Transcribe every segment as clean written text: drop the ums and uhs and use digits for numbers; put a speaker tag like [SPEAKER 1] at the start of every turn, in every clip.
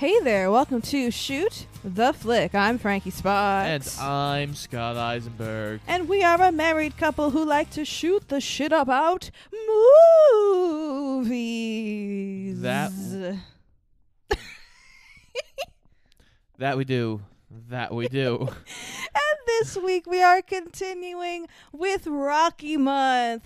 [SPEAKER 1] Hey there, welcome to Shoot the Flick. I'm Frankie Spot.
[SPEAKER 2] And I'm Scott Eisenberg.
[SPEAKER 1] And we are a married couple who like to shoot the shit about movies.
[SPEAKER 2] That we do.
[SPEAKER 1] And this week we are continuing with Rocky Month.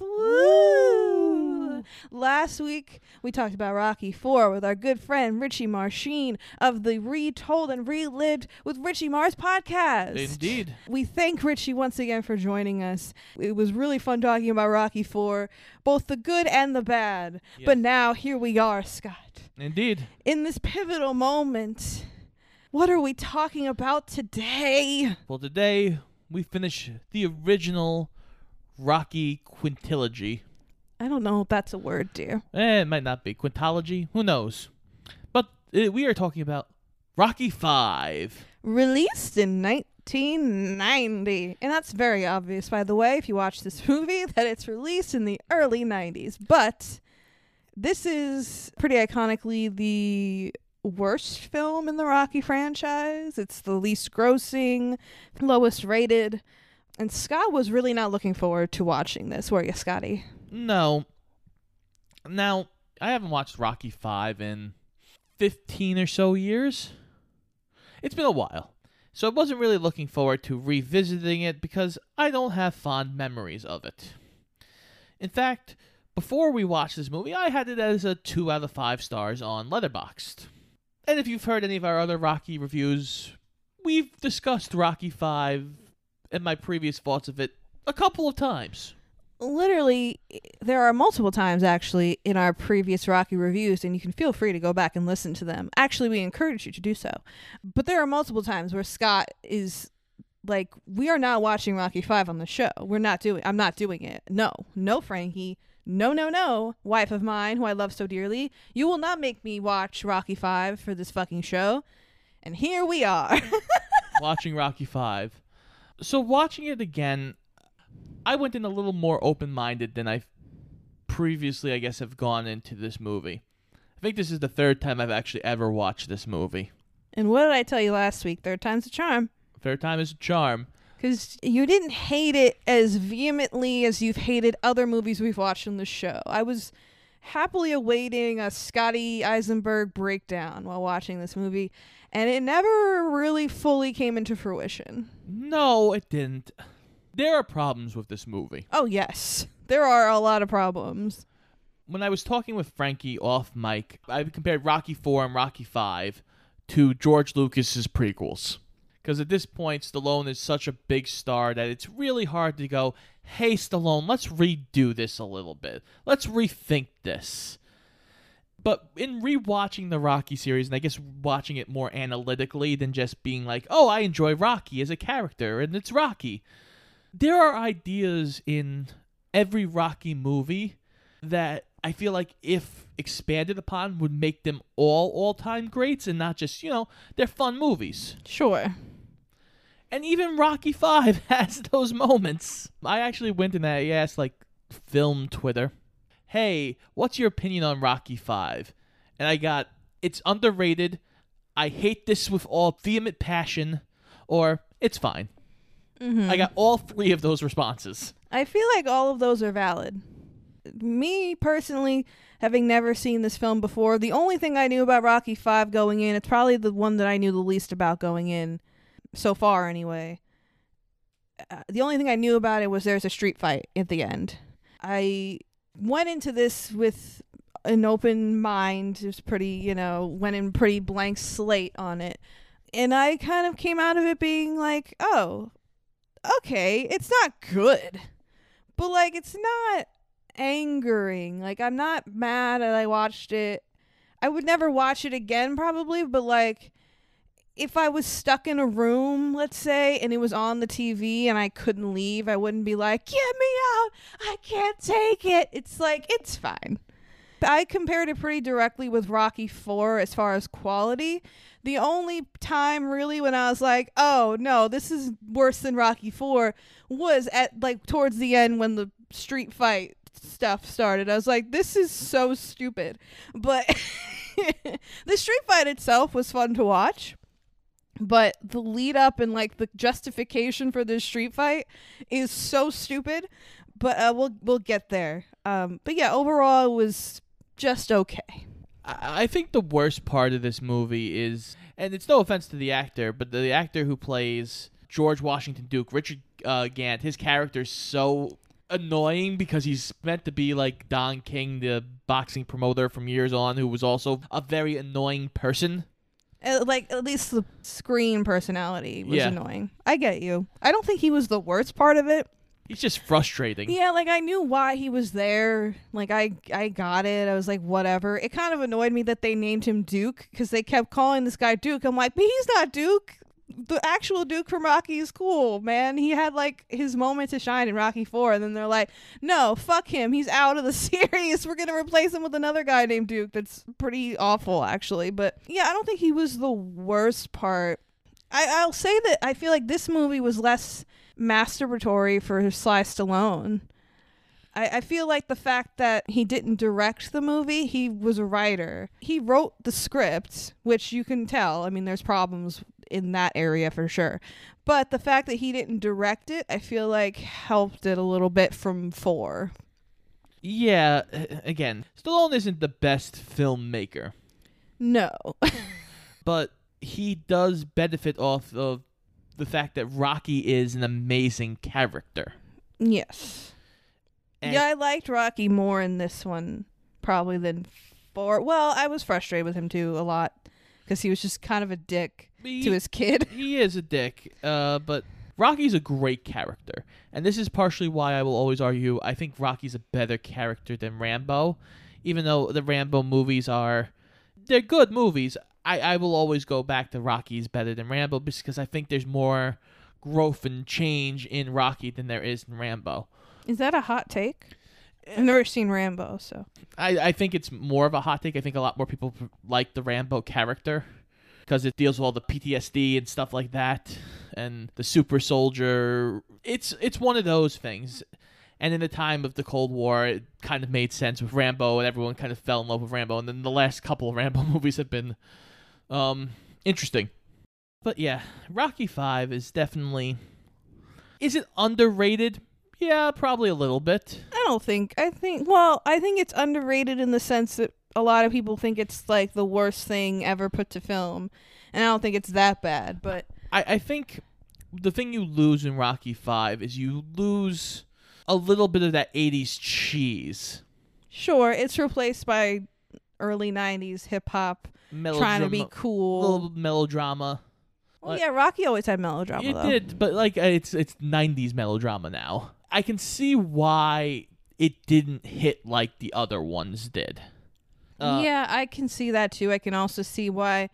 [SPEAKER 1] Woo! Last week we talked about Rocky 4 with our good friend Richie Marcin of the Retold and Relived with Richie Mars podcast.
[SPEAKER 2] Indeed.
[SPEAKER 1] We thank Richie once again for joining us. It was really fun talking about Rocky 4, both the good and the bad.
[SPEAKER 2] Yes.
[SPEAKER 1] But now here we are, Scott.
[SPEAKER 2] Indeed.
[SPEAKER 1] In this pivotal moment, what are we talking about today?
[SPEAKER 2] Well, today we finish the original Rocky quintilogy.
[SPEAKER 1] I don't know if that's a word, dear.
[SPEAKER 2] It might not be. Quintology? Who knows? But we are talking about Rocky 5.
[SPEAKER 1] Released in 1990. And that's very obvious, by the way, if you watch this movie, that it's released in the early 90s. But this is pretty iconically the worst film in the Rocky franchise. It's the least grossing, lowest rated. And Scott was really not looking forward to watching this, were you, Scotty?
[SPEAKER 2] No. Now, I haven't watched Rocky 5 in 15 or so years. It's been a while. So I wasn't really looking forward to revisiting it because I don't have fond memories of it. In fact, before we watched this movie, I had it as a 2 out of 5 stars on Letterboxd. And if you've heard any of our other Rocky reviews, we've discussed Rocky 5 and my previous thoughts of it a couple of times.
[SPEAKER 1] Literally, there are multiple times, actually, in our previous Rocky reviews, and you can feel free to go back and listen to them. Actually, we encourage you to do so. But there are multiple times where Scott is like, we are not watching Rocky 5 on the show. I'm not doing it. No, Frankie. No, wife of mine, who I love so dearly. You will not make me watch Rocky 5 for this fucking show. And here we are.
[SPEAKER 2] Watching Rocky 5. So watching it again, I went in a little more open-minded than I previously, I guess, have gone into this movie. I think this is the third time I've actually ever watched this movie.
[SPEAKER 1] And what did I tell you last week? Third time's a charm.
[SPEAKER 2] Third time is a charm.
[SPEAKER 1] Because you didn't hate it as vehemently as you've hated other movies we've watched on the show. I was happily awaiting a Scotty Eisenberg breakdown while watching this movie, and it never really fully came into fruition.
[SPEAKER 2] No, it didn't. There are problems with this movie.
[SPEAKER 1] Oh, yes. There are a lot of problems.
[SPEAKER 2] When I was talking with Frankie off mic, I compared Rocky 4 and Rocky 5 to George Lucas's prequels. Because at this point, Stallone is such a big star that it's really hard to go, hey, Stallone, let's redo this a little bit. Let's rethink this. But in rewatching the Rocky series, and I guess watching it more analytically than just being like, oh, I enjoy Rocky as a character, and it's Rocky. There are ideas in every Rocky movie that I feel like if expanded upon would make them all-time greats and not just, they're fun movies.
[SPEAKER 1] Sure.
[SPEAKER 2] And even Rocky 5 has those moments. I actually went and I asked, film Twitter, hey, what's your opinion on Rocky 5? And I got, it's underrated, I hate this with all vehement passion, or it's fine. Mm-hmm. I got all 3 of those responses.
[SPEAKER 1] I feel like all of those are valid. Me, personally, having never seen this film before, the only thing I knew about Rocky 5 going in, it's probably the one that I knew the least about going in, so far anyway. The only thing I knew about it was there's a street fight at the end. I went into this with an open mind. It was pretty, went in pretty blank slate on it. And I kind of came out of it being like, oh, okay, it's not good. But, it's not angering. I'm not mad that I watched it. I would never watch it again, probably, but, if I was stuck in a room, let's say, and it was on the TV and I couldn't leave, I wouldn't be like, get me out, I can't take it. It's it's fine. I compared it pretty directly with Rocky 4 as far as quality. The only time really when I was like, oh no, this is worse than Rocky 4 was at towards the end when the street fight stuff started. I was like, this is so stupid. But The street fight itself was fun to watch, but the lead up and like the justification for this street fight is so stupid. But we'll get there. But yeah, overall it was just okay.
[SPEAKER 2] I think the worst part of this movie is, and it's no offense to the actor, but the actor who plays George Washington Duke, Richard Gant, his character's so annoying because he's meant to be like Don King, the boxing promoter from years on, who was also a very annoying person.
[SPEAKER 1] Like, at least the screen personality was annoying. I get you. I don't think he was the worst part of it.
[SPEAKER 2] He's just frustrating.
[SPEAKER 1] Yeah, like, I knew why he was there. Like, I got it. I was like, whatever. It kind of annoyed me that they named him Duke because they kept calling this guy Duke. I'm like, but he's not Duke. The actual Duke from Rocky is cool, man. He had, like, his moment to shine in Rocky 4, and then they're like, no, fuck him. He's out of the series. We're going to replace him with another guy named Duke. That's pretty awful, actually. But, yeah, I don't think he was the worst part. I'll say that I feel like this movie was less masturbatory for Sly Stallone. I feel like the fact that he didn't direct the movie, he was a writer. He wrote the script, which you can tell. I mean, there's problems in that area for sure. But the fact that he didn't direct it, I feel like helped it a little bit from 4.
[SPEAKER 2] Yeah, again, Stallone isn't the best filmmaker.
[SPEAKER 1] No.
[SPEAKER 2] But he does benefit off of the fact that Rocky is an amazing character.
[SPEAKER 1] Yes.
[SPEAKER 2] And
[SPEAKER 1] yeah, I liked Rocky more in this one probably than 4. Well, I was frustrated with him too a lot because he was just kind of a dick to his kid.
[SPEAKER 2] He is a dick, but Rocky's a great character. And this is partially why I will always argue I think Rocky's a better character than Rambo. Even though the Rambo movies they're good movies, I will always go back to Rocky's better than Rambo because I think there's more growth and change in Rocky than there is in Rambo.
[SPEAKER 1] Is that a hot take? I've never seen Rambo, so.
[SPEAKER 2] I think it's more of a hot take. I think a lot more people like the Rambo character because it deals with all the PTSD and stuff like that and the super soldier. It's one of those things. And in the time of the Cold War, it kind of made sense with Rambo, and everyone kind of fell in love with Rambo. And then the last couple of Rambo movies have been interesting. But yeah, Rocky 5 is definitely... Is it underrated? Yeah, probably a little bit.
[SPEAKER 1] I think it's underrated in the sense that a lot of people think it's like the worst thing ever put to film. And I don't think it's that bad, but...
[SPEAKER 2] I think the thing you lose in Rocky 5 is you lose a little bit of that 80s cheese.
[SPEAKER 1] Sure, it's replaced by early 90s hip-hop, trying to be cool.
[SPEAKER 2] A little melodrama.
[SPEAKER 1] Well, yeah, Rocky always had melodrama, though.
[SPEAKER 2] It did, but like it's 90s melodrama now. I can see why it didn't hit like the other ones did.
[SPEAKER 1] Yeah, I can see that too. I can also see why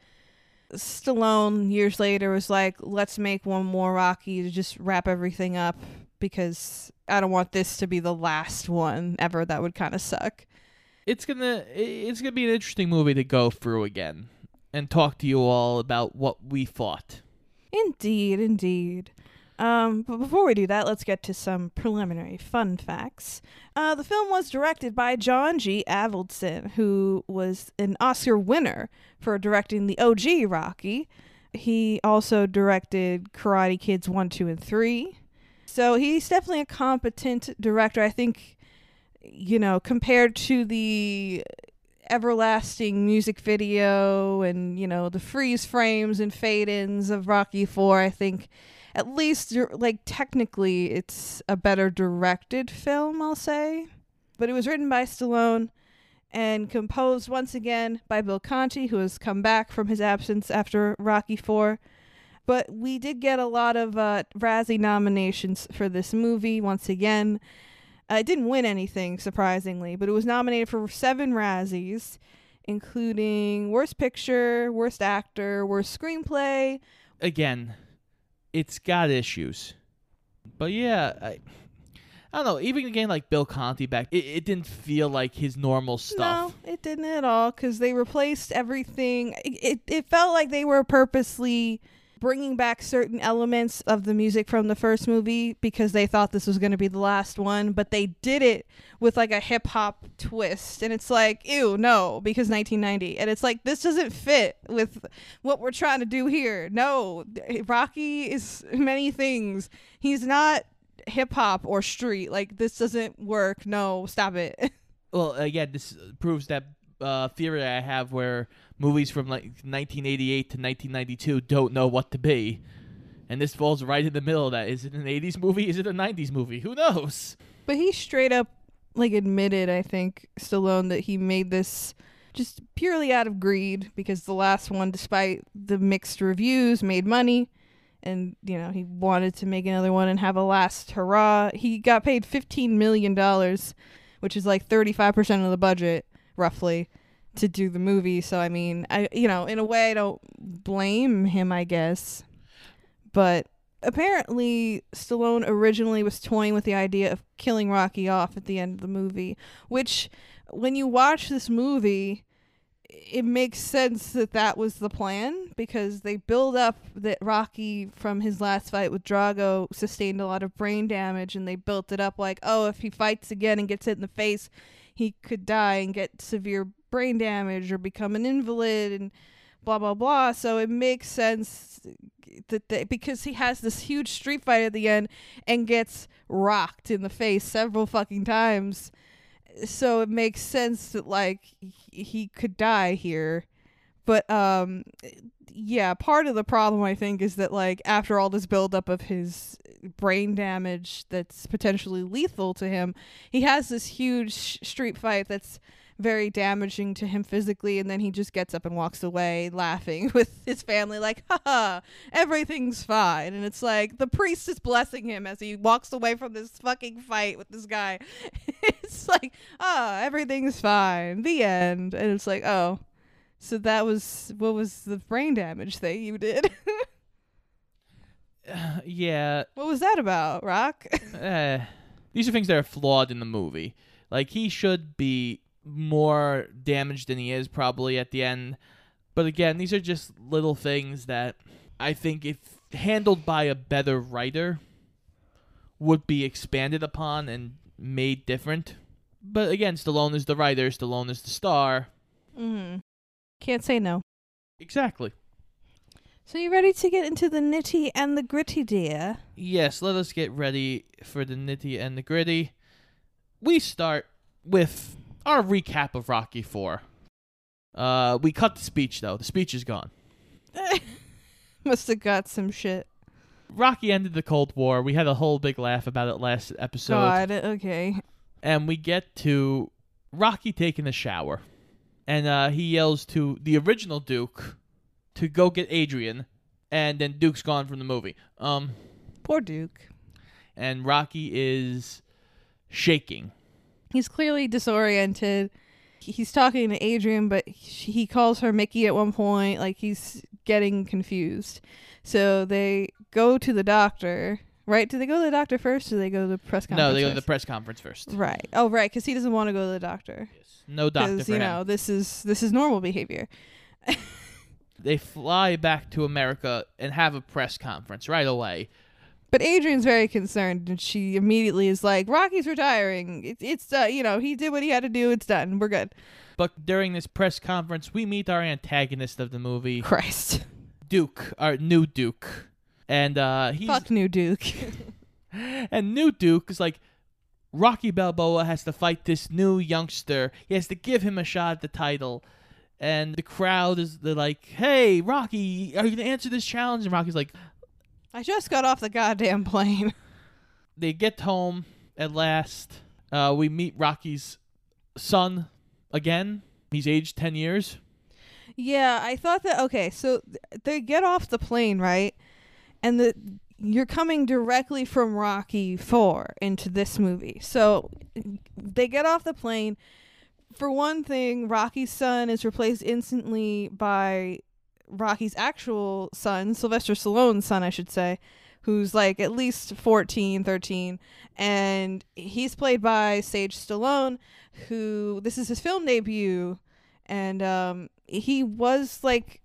[SPEAKER 1] Stallone years later was like, let's make one more Rocky to just wrap everything up because I don't want this to be the last one ever. That would kind of suck.
[SPEAKER 2] It's gonna be an interesting movie to go through again and talk to you all about what we thought.
[SPEAKER 1] Indeed. But before we do that, let's get to some preliminary fun facts. The film was directed by John G. Avildsen, who was an Oscar winner for directing the OG Rocky. He also directed Karate Kids 1, 2, and 3. So he's definitely a competent director. I think, compared to the everlasting music video and, the freeze frames and fade-ins of Rocky 4, I think at least, like, technically it's a better directed film, I'll say. But it was written by Stallone and composed once again by Bill Conti, who has come back from his absence after Rocky 4. But we did get a lot of Razzie nominations for this movie once again. It didn't win anything, surprisingly, but it was nominated for 7 Razzies, including Worst Picture, Worst Actor, Worst Screenplay.
[SPEAKER 2] Again, it's got issues. But yeah, I don't know. Even again, like Bill Conti back, it didn't feel like his normal stuff.
[SPEAKER 1] No, it didn't at all, because they replaced everything. It felt like they were purposely bringing back certain elements of the music from the first movie because they thought this was going to be the last one, but they did it with like a hip hop twist, and it's like, ew, no, because 1990, and it's like, this doesn't fit with what we're trying to do here. No, Rocky is many things. He's not hip hop or street. Like, this doesn't work. No, stop it.
[SPEAKER 2] Well, again, this proves that theory I have where movies from like 1988 to 1992 don't know what to be. And this falls right in the middle of that. Is it an 80s movie? Is it a 90s movie? Who knows?
[SPEAKER 1] But he straight up like admitted, I think, Stallone, that he made this just purely out of greed because the last one, despite the mixed reviews, made money. And, you know, he wanted to make another one and have a last hurrah. He got paid $15 million, which is like 35% of the budget, roughly, to do the movie. So, I mean, in a way, I don't blame him, I guess. But apparently, Stallone originally was toying with the idea of killing Rocky off at the end of the movie, which, when you watch this movie, it makes sense that was the plan, because they build up that Rocky, from his last fight with Drago, sustained a lot of brain damage, and they built it up like, oh, if he fights again and gets hit in the face, he could die and get severe brain damage or become an invalid and blah, blah, blah. So it makes sense that because he has this huge street fight at the end and gets rocked in the face several fucking times. So it makes sense that, like, he could die here. But, yeah, part of the problem, I think, is that, like, after all this buildup of his brain damage that's potentially lethal to him, he has this huge street fight that's very damaging to him physically, and then he just gets up and walks away laughing with his family like, haha, everything's fine. And it's like the priest is blessing him as he walks away from this fucking fight with this guy. It's like, everything's fine, the end. And it's like, oh, so what was the brain damage thing you did?
[SPEAKER 2] Yeah.
[SPEAKER 1] What was that about, Rock?
[SPEAKER 2] These are things that are flawed in the movie. Like, he should be more damaged than he is probably at the end. But again, these are just little things that I think, if handled by a better writer, would be expanded upon and made different. But again, Stallone is the writer, Stallone is the star.
[SPEAKER 1] Mm-hmm. Can't say no.
[SPEAKER 2] Exactly.
[SPEAKER 1] So you ready to get into the nitty and the gritty, dear?
[SPEAKER 2] Yes, let us get ready for the nitty and the gritty. We start with our recap of Rocky IV. We cut the speech, though. The speech is gone.
[SPEAKER 1] Must have got some shit.
[SPEAKER 2] Rocky ended the Cold War. We had a whole big laugh about it last episode.
[SPEAKER 1] God, okay.
[SPEAKER 2] And we get to Rocky taking a shower. And he yells to the original Duke to go get Adrian. And then Duke's gone from the movie.
[SPEAKER 1] Poor Duke.
[SPEAKER 2] And Rocky is shaking.
[SPEAKER 1] He's clearly disoriented. He's talking to Adrian, but he calls her Mickey at one point. Like, he's getting confused. So they go to the doctor, right? Do they go to the doctor first, or do they go to the press conference?
[SPEAKER 2] No, they go to
[SPEAKER 1] first?
[SPEAKER 2] the press conference first.
[SPEAKER 1] Right. Oh, right, because he doesn't want to go to the doctor.
[SPEAKER 2] Yes. No doctor for him.
[SPEAKER 1] Because, this is normal behavior.
[SPEAKER 2] They fly back to America and have a press conference right away.
[SPEAKER 1] But Adrian's very concerned, and she immediately is like, Rocky's retiring. It's he did what he had to do. It's done. We're good.
[SPEAKER 2] But during this press conference, we meet our antagonist of the movie.
[SPEAKER 1] Christ.
[SPEAKER 2] Duke, our new Duke. And he's...
[SPEAKER 1] Fuck new Duke.
[SPEAKER 2] And new Duke is like, Rocky Balboa has to fight this new youngster. He has to give him a shot at the title. And the crowd they're like, hey, Rocky, are you going to answer this challenge? And Rocky's like,
[SPEAKER 1] I just got off the goddamn plane.
[SPEAKER 2] They get home at last. We meet Rocky's son again. He's aged 10 years.
[SPEAKER 1] Yeah, I thought that, okay, so they get off the plane, right? And you're coming directly from Rocky IV into this movie. So they get off the plane. For one thing, Rocky's son is replaced instantly by Rocky's actual son, Sylvester Stallone's son, I should say, who's like at least 14, 13. And he's played by Sage Stallone, who, this is his film debut. And he was like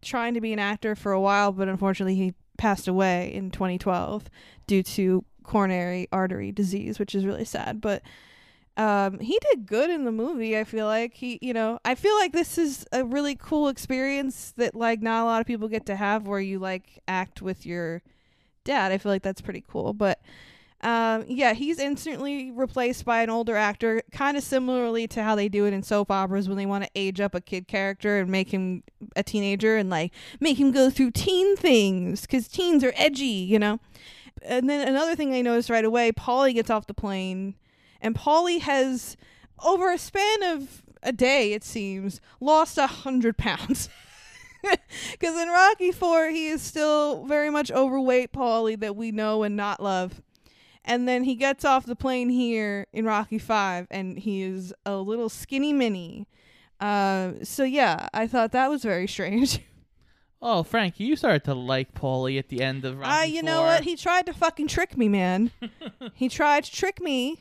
[SPEAKER 1] trying to be an actor for a while, but unfortunately he passed away in 2012 due to coronary artery disease, which is really sad. But he did good in the movie. I feel like I feel like this is a really cool experience that like not a lot of people get to have, where you like act with your dad. I feel like that's pretty cool. But he's instantly replaced by an older actor, kind of similarly to how they do it in soap operas when they want to age up a kid character and make him a teenager and like make him go through teen things because teens are edgy, And then another thing I noticed right away, Paulie gets off the plane, and Paulie has, over a span of a day, it seems, lost 100 pounds. Because in Rocky IV, he is still very much overweight Paulie that we know and not love. And then he gets off the plane here in Rocky V, and he is a little skinny mini. So yeah, I thought that was very strange.
[SPEAKER 2] Oh, Frankie, you started to like Paulie at the end of Rocky IV.
[SPEAKER 1] You know what? He tried to fucking trick me, man. He tried to trick me.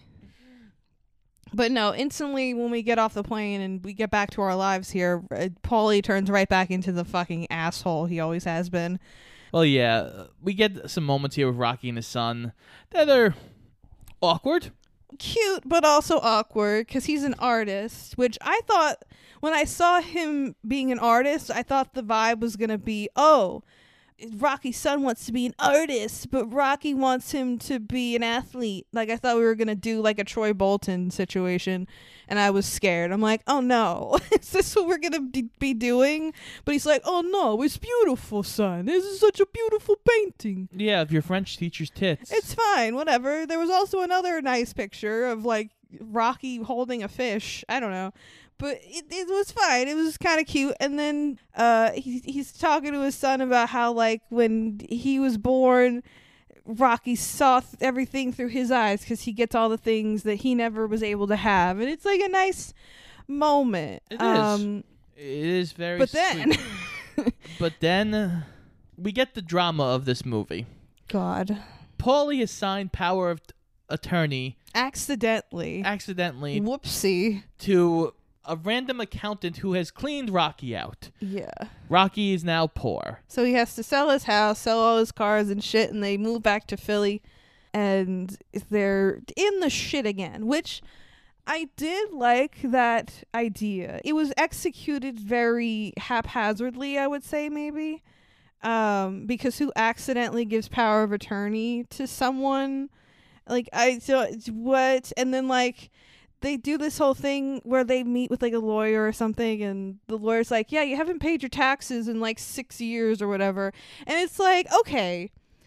[SPEAKER 1] But no, instantly when we get off the plane and we get back to our lives here, Paulie turns right back into the fucking asshole he always has been.
[SPEAKER 2] Well, yeah, we get some moments here with Rocky and his son that are awkward.
[SPEAKER 1] Cute, but also awkward, because he's an artist, which I thought, when I saw him being an artist, I thought the vibe was going to be, Rocky's son wants to be an artist, but Rocky wants him to be an athlete. Like, I thought we were going to do, like, a Troy Bolton situation, and I was scared. I'm like, oh, no. Is this what we're going to be doing? But he's like, oh, no, it's beautiful, son. This is such a beautiful painting.
[SPEAKER 2] Yeah, of your French teacher's tits.
[SPEAKER 1] It's fine, whatever. There was also another nice picture of, like, Rocky holding a fish. I don't know. But it was fine. It was kind of cute. And then he's talking to his son about how, like, when he was born, Rocky saw everything through his eyes because he gets all the things that he never was able to have. And it's, like, a nice moment.
[SPEAKER 2] It is. It is very
[SPEAKER 1] But then...
[SPEAKER 2] But then we get the drama of this movie.
[SPEAKER 1] God.
[SPEAKER 2] Paulie assigned power of attorney...
[SPEAKER 1] Accidentally. Whoopsie.
[SPEAKER 2] To... a random accountant who has cleaned Rocky out.
[SPEAKER 1] Yeah.
[SPEAKER 2] Rocky is now poor.
[SPEAKER 1] So he has to sell his house, sell all his cars and shit, and they move back to Philly, and they're in the shit again, which I did like that idea. It was executed very haphazardly, I would say, maybe, because who accidentally gives power of attorney to someone? Like, what? And then, like, they do this whole thing where they meet with like a lawyer or something, and the lawyer's like, yeah, you haven't paid your taxes in like 6 years or whatever. And it's like, okay,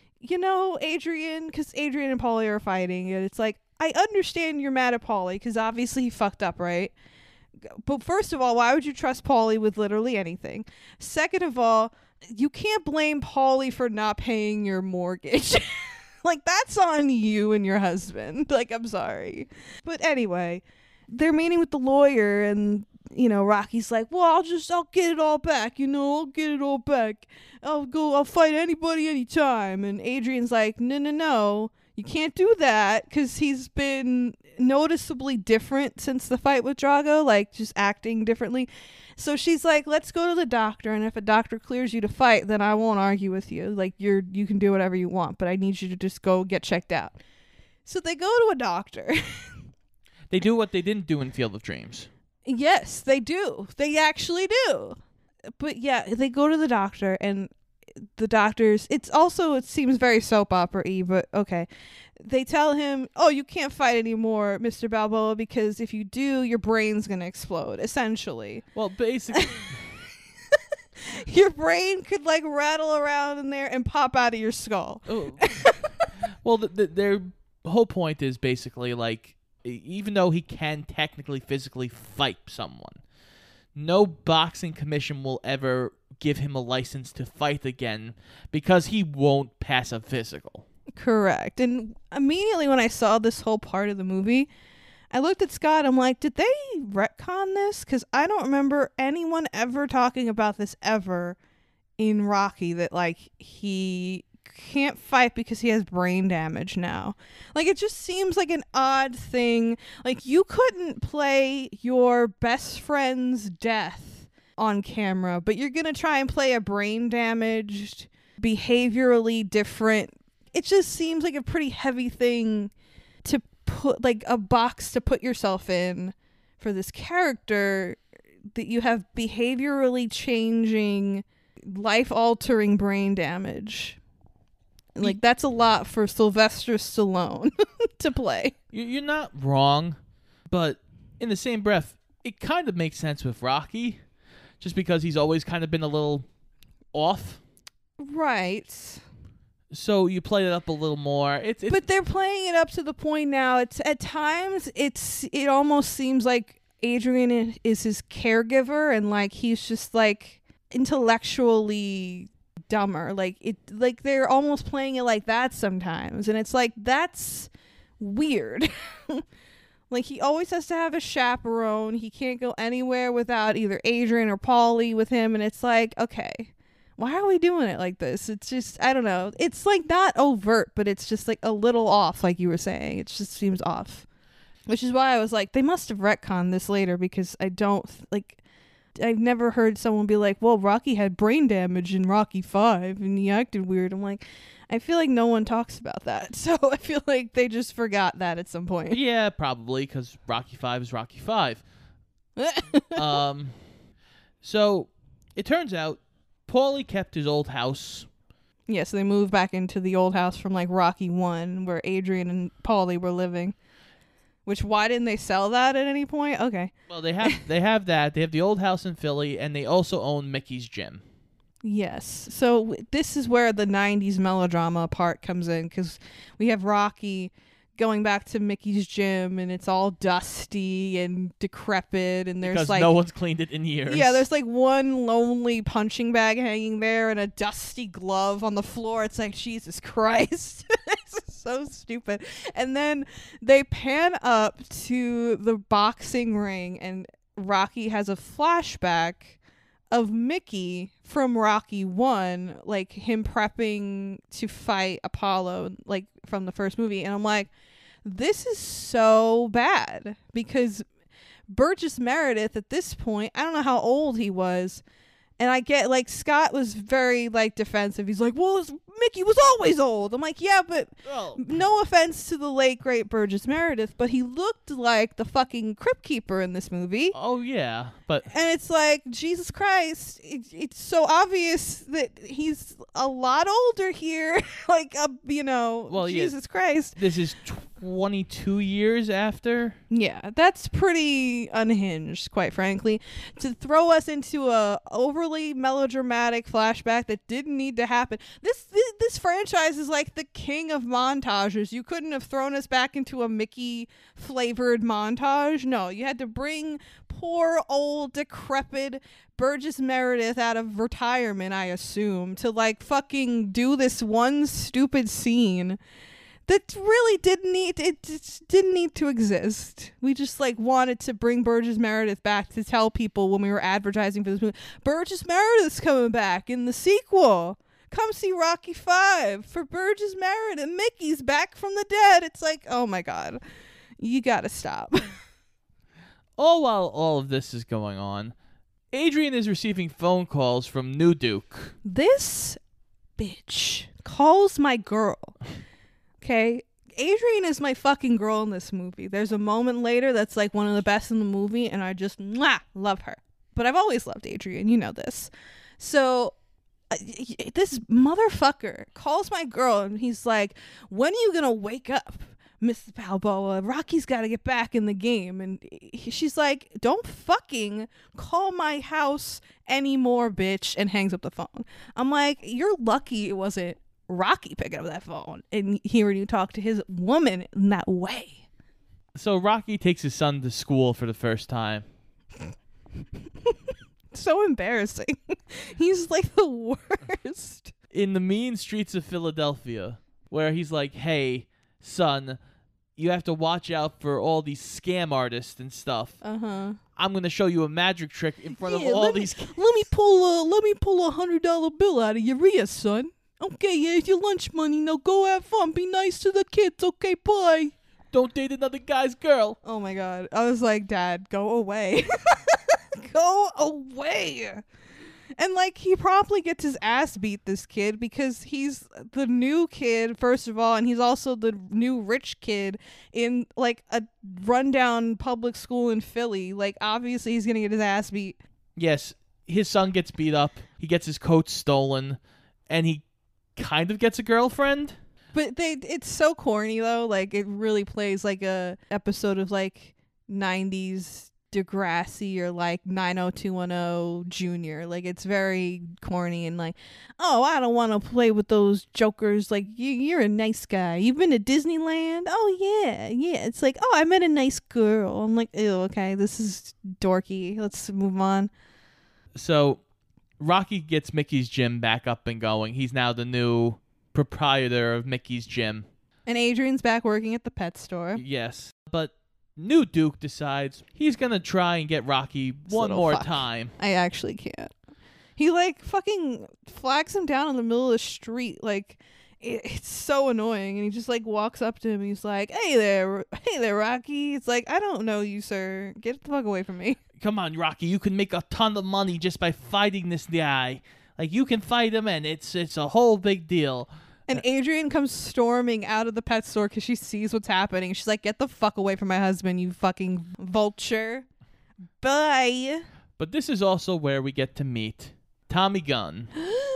[SPEAKER 1] Adrian, because Adrian and Paulie are fighting, and it's like, I understand you're mad at Paulie because obviously he fucked up, right? But first of all, why would you trust Paulie with literally anything? Second of all, you can't blame Paulie for not paying your mortgage. Like, that's on you and your husband. Like, I'm sorry. But anyway, they're meeting with the lawyer, and, Rocky's like, well, I'll get it all back. I'll get it all back. I'll fight anybody anytime. And Adrian's like, no, you can't do that, because he's been noticeably different since the fight with Drago, like, just acting differently. So she's like, let's go to the doctor, and if a doctor clears you to fight, then I won't argue with you. Like, you can do whatever you want, but I need you to just go get checked out. So they go to a doctor.
[SPEAKER 2] They do what they didn't do in Field of Dreams.
[SPEAKER 1] Yes, they do. They actually do. But yeah, they go to the doctor, and the doctors, it seems very soap opera-y, but okay. They tell him, oh, you can't fight anymore, Mr. Balboa, because if you do, your brain's going to explode, essentially.
[SPEAKER 2] Well, basically...
[SPEAKER 1] Your brain could, like, rattle around in there and pop out of your skull.
[SPEAKER 2] Oh. Well, their whole point is basically, like, even though he can technically, physically fight someone, no boxing commission will ever give him a license to fight again because he won't pass a physical.
[SPEAKER 1] Correct. And immediately when I saw this whole part of the movie, I looked at Scott. I'm like, did they retcon this? Because I don't remember anyone ever talking about this ever in Rocky, that, like, he can't fight because he has brain damage now. Like, it just seems like an odd thing. Like, you couldn't play your best friend's death on camera, but you're going to try and play a brain damaged, behaviorally different. It just seems like a pretty heavy thing to put, like a box to put yourself in for this character, that you have behaviorally changing, life-altering brain damage. Like, that's a lot for Sylvester Stallone to play.
[SPEAKER 2] You're not wrong, but in the same breath, it kind of makes sense with Rocky, just because he's always kind of been a little off.
[SPEAKER 1] Right.
[SPEAKER 2] So you play it up a little more.
[SPEAKER 1] But they're playing it up to the point now. It's at times it almost seems like Adrian is his caregiver, and like he's just like intellectually dumber. Like they're almost playing it like that sometimes, and it's like, that's weird. Like, he always has to have a chaperone. He can't go anywhere without either Adrian or Paulie with him, and it's like, okay, why are we doing it like this? It's just, I don't know. It's like not overt, but it's just like a little off, like you were saying. It just seems off. Which is why I was like, they must have retconned this later, because I don't, like, I've never heard someone be like, well, Rocky had brain damage in Rocky 5 and he acted weird. I'm like, I feel like no one talks about that. So I feel like they just forgot that at some point.
[SPEAKER 2] Yeah, probably, because Rocky 5 is Rocky 5. So it turns out Paulie kept his old house.
[SPEAKER 1] Yeah, so they moved back into the old house from like Rocky 1, where Adrian and Paulie were living. Which, why didn't they sell that at any point? Okay.
[SPEAKER 2] Well, they have that. They have the old house in Philly, and they also own Mickey's Gym.
[SPEAKER 1] Yes. So this is where the 90s melodrama part comes in, because we have Rocky going back to Mickey's Gym, and it's all dusty and decrepit, and there's
[SPEAKER 2] because
[SPEAKER 1] like,
[SPEAKER 2] no one's cleaned it in years.
[SPEAKER 1] Yeah, there's like one lonely punching bag hanging there and a dusty glove on the floor. It's like, Jesus Christ. This is so stupid. And then they pan up to the boxing ring, and Rocky has a flashback of Mickey from Rocky 1, like him prepping to fight Apollo, like from the first movie. And I'm like, this is so bad, because Burgess Meredith at this point, I don't know how old he was. And I get, like, Scott was very, like, defensive. He's like, well, Mickey was always old. I'm like, yeah, but no offense to the late, great Burgess Meredith, but he looked like the fucking Crypt Keeper in this movie.
[SPEAKER 2] Oh, yeah, but...
[SPEAKER 1] And it's like, Jesus Christ, it's so obvious that he's a lot older here. Like, you know, well, Jesus Christ.
[SPEAKER 2] This is 22 years after?
[SPEAKER 1] Yeah, that's pretty unhinged, quite frankly. To throw us into a overly melodramatic flashback that didn't need to happen. This franchise is like the king of montages. You couldn't have thrown us back into a Mickey flavored montage. No, you had to bring poor old decrepit Burgess Meredith out of retirement, I assume, to like fucking do this one stupid scene that really didn't need to exist. We just like wanted to bring Burgess Meredith back to tell people when we were advertising for this movie, Burgess Meredith's coming back in the sequel. Come see Rocky 5 for Burgess Meredith. Mickey's back from the dead. It's like, oh my God, you gotta stop.
[SPEAKER 2] All while all of this is going on, Adrian is receiving phone calls from New Duke.
[SPEAKER 1] This bitch calls my girl. Okay, Adrian is my fucking girl in this movie. There's a moment later that's like one of the best in the movie, and I just love her. But I've always loved Adrian, you know this. So this motherfucker calls my girl, and he's like, when are you gonna wake up, Mrs. Balboa? Rocky's gotta get back in the game. And she's like, don't fucking call my house anymore, bitch, and hangs up the phone. I'm like, you're lucky it wasn't Rocky picking up that phone and hearing you talk to his woman in that way.
[SPEAKER 2] So Rocky takes his son to school for the first time.
[SPEAKER 1] So embarrassing. He's like the worst.
[SPEAKER 2] In the mean streets of Philadelphia, where he's like, hey, son, you have to watch out for all these scam artists and stuff. I'm gonna show you a magic trick in front of all these kids.
[SPEAKER 1] Let me pull a $100 bill out of your ear, son. Okay, here's your lunch money. Now go have fun. Be nice to the kids. Okay, bye.
[SPEAKER 2] Don't date another guy's girl.
[SPEAKER 1] Oh my God. I was like, Dad, go away. Go away. And, like, he promptly gets his ass beat, this kid, because he's the new kid, first of all, and he's also the new rich kid in, like, a rundown public school in Philly. Like, obviously he's gonna get his ass beat.
[SPEAKER 2] Yes, his son gets beat up, he gets his coat stolen, and he kind of gets a girlfriend.
[SPEAKER 1] But it's so corny, though. Like, it really plays like a episode of, like, 90s Degrassi or like 90210 Junior. Like, it's very corny and like, oh, I don't want to play with those jokers. Like, you're a nice guy. You've been to Disneyland? Oh yeah. It's like, oh, I met a nice girl. I'm like, ew, okay, this is dorky. Let's move on.
[SPEAKER 2] So Rocky gets Mickey's gym back up and going. He's now the new proprietor of Mickey's gym.
[SPEAKER 1] And Adrian's back working at the pet store.
[SPEAKER 2] Yes, but new Duke decides he's gonna try and get Rocky one more time.
[SPEAKER 1] I actually can't. He like fucking flags him down in the middle of the street. Like, it's so annoying. And he just like walks up to him and he's like, hey there, Rocky. It's like, I don't know you, sir. Get the fuck away from me.
[SPEAKER 2] Come on, Rocky. You can make a ton of money just by fighting this guy. Like, you can fight him, and it's a whole big deal.
[SPEAKER 1] And Adrian comes storming out of the pet store because she sees what's happening. She's like, get the fuck away from my husband, you fucking vulture. Bye.
[SPEAKER 2] But this is also where we get to meet Tommy Gunn.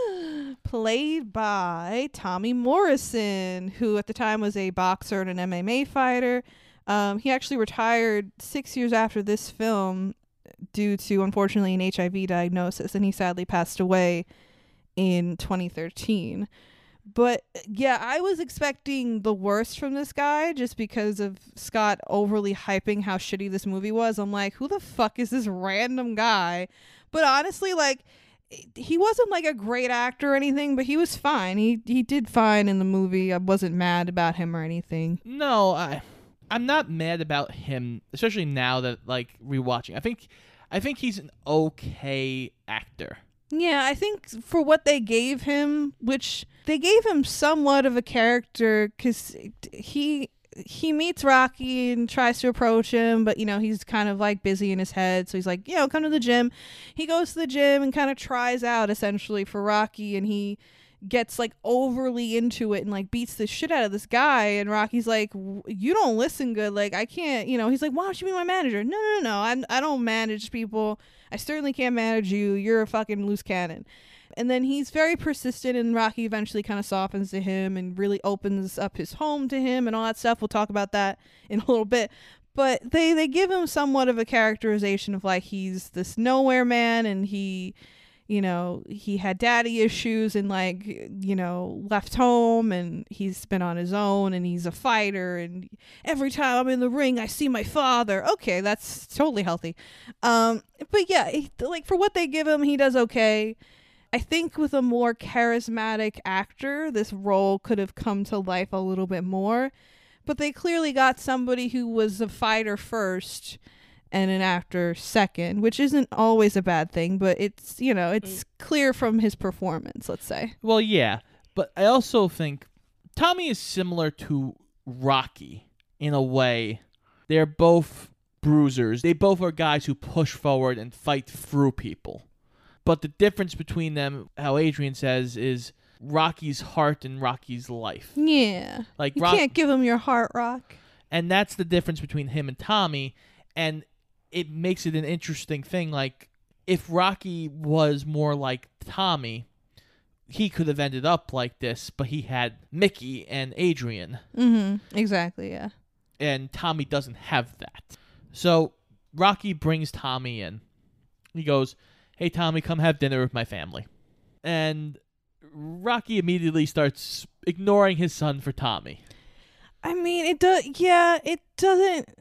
[SPEAKER 1] Played by Tommy Morrison, who at the time was a boxer and an MMA fighter. He actually retired 6 years after this film due to, unfortunately, an HIV diagnosis, and he sadly passed away in 2013. But yeah, I was expecting the worst from this guy just because of Scott overly hyping how shitty this movie was. I'm like, who the fuck is this random guy? But honestly, like, he wasn't like a great actor or anything, but he was fine. He did fine in the movie. I wasn't mad about him or anything.
[SPEAKER 2] No, I'm not mad about him, especially now that, like, rewatching. I think he's an okay actor.
[SPEAKER 1] Yeah, I think for what they gave him, which they gave him somewhat of a character, because he meets Rocky and tries to approach him, but, you know, he's kind of like busy in his head. So he's like, you know, come to the gym. He goes to the gym and kind of tries out essentially for Rocky, and he gets like overly into it and like beats the shit out of this guy. And Rocky's like, you don't listen good. Like, I can't, you know, he's like, why don't you be my manager? No. I don't manage people. I certainly can't manage you. You're a fucking loose cannon. And then he's very persistent, and Rocky eventually kind of softens to him and really opens up his home to him and all that stuff. We'll talk about that in a little bit. But they give him somewhat of a characterization of like he's this nowhere man, and he, you know, he had daddy issues and like, you know, left home, and he's been on his own, and he's a fighter, and every time I'm in the ring I see my father. Okay, that's totally healthy. But yeah, like for what they give him, he does okay. I think with a more charismatic actor, this role could have come to life a little bit more. But they clearly got somebody who was a fighter first and an actor second, which isn't always a bad thing, but it's, you know, it's clear from his performance, let's say.
[SPEAKER 2] Well, yeah, but I also think Tommy is similar to Rocky in a way. They're both bruisers. They both are guys who push forward and fight through people. But the difference between them, how Adrian says, is Rocky's heart and Rocky's life.
[SPEAKER 1] Yeah.
[SPEAKER 2] Like
[SPEAKER 1] you can't give him your heart, Rock.
[SPEAKER 2] And that's the difference between him and Tommy. And it makes it an interesting thing. Like, if Rocky was more like Tommy, he could have ended up like this, but he had Mickey and Adrian.
[SPEAKER 1] Mm-hmm. Exactly, yeah.
[SPEAKER 2] And Tommy doesn't have that. So Rocky brings Tommy in. He goes, hey, Tommy, come have dinner with my family. And Rocky immediately starts ignoring his son for Tommy.
[SPEAKER 1] I mean, it does. Yeah, it doesn't.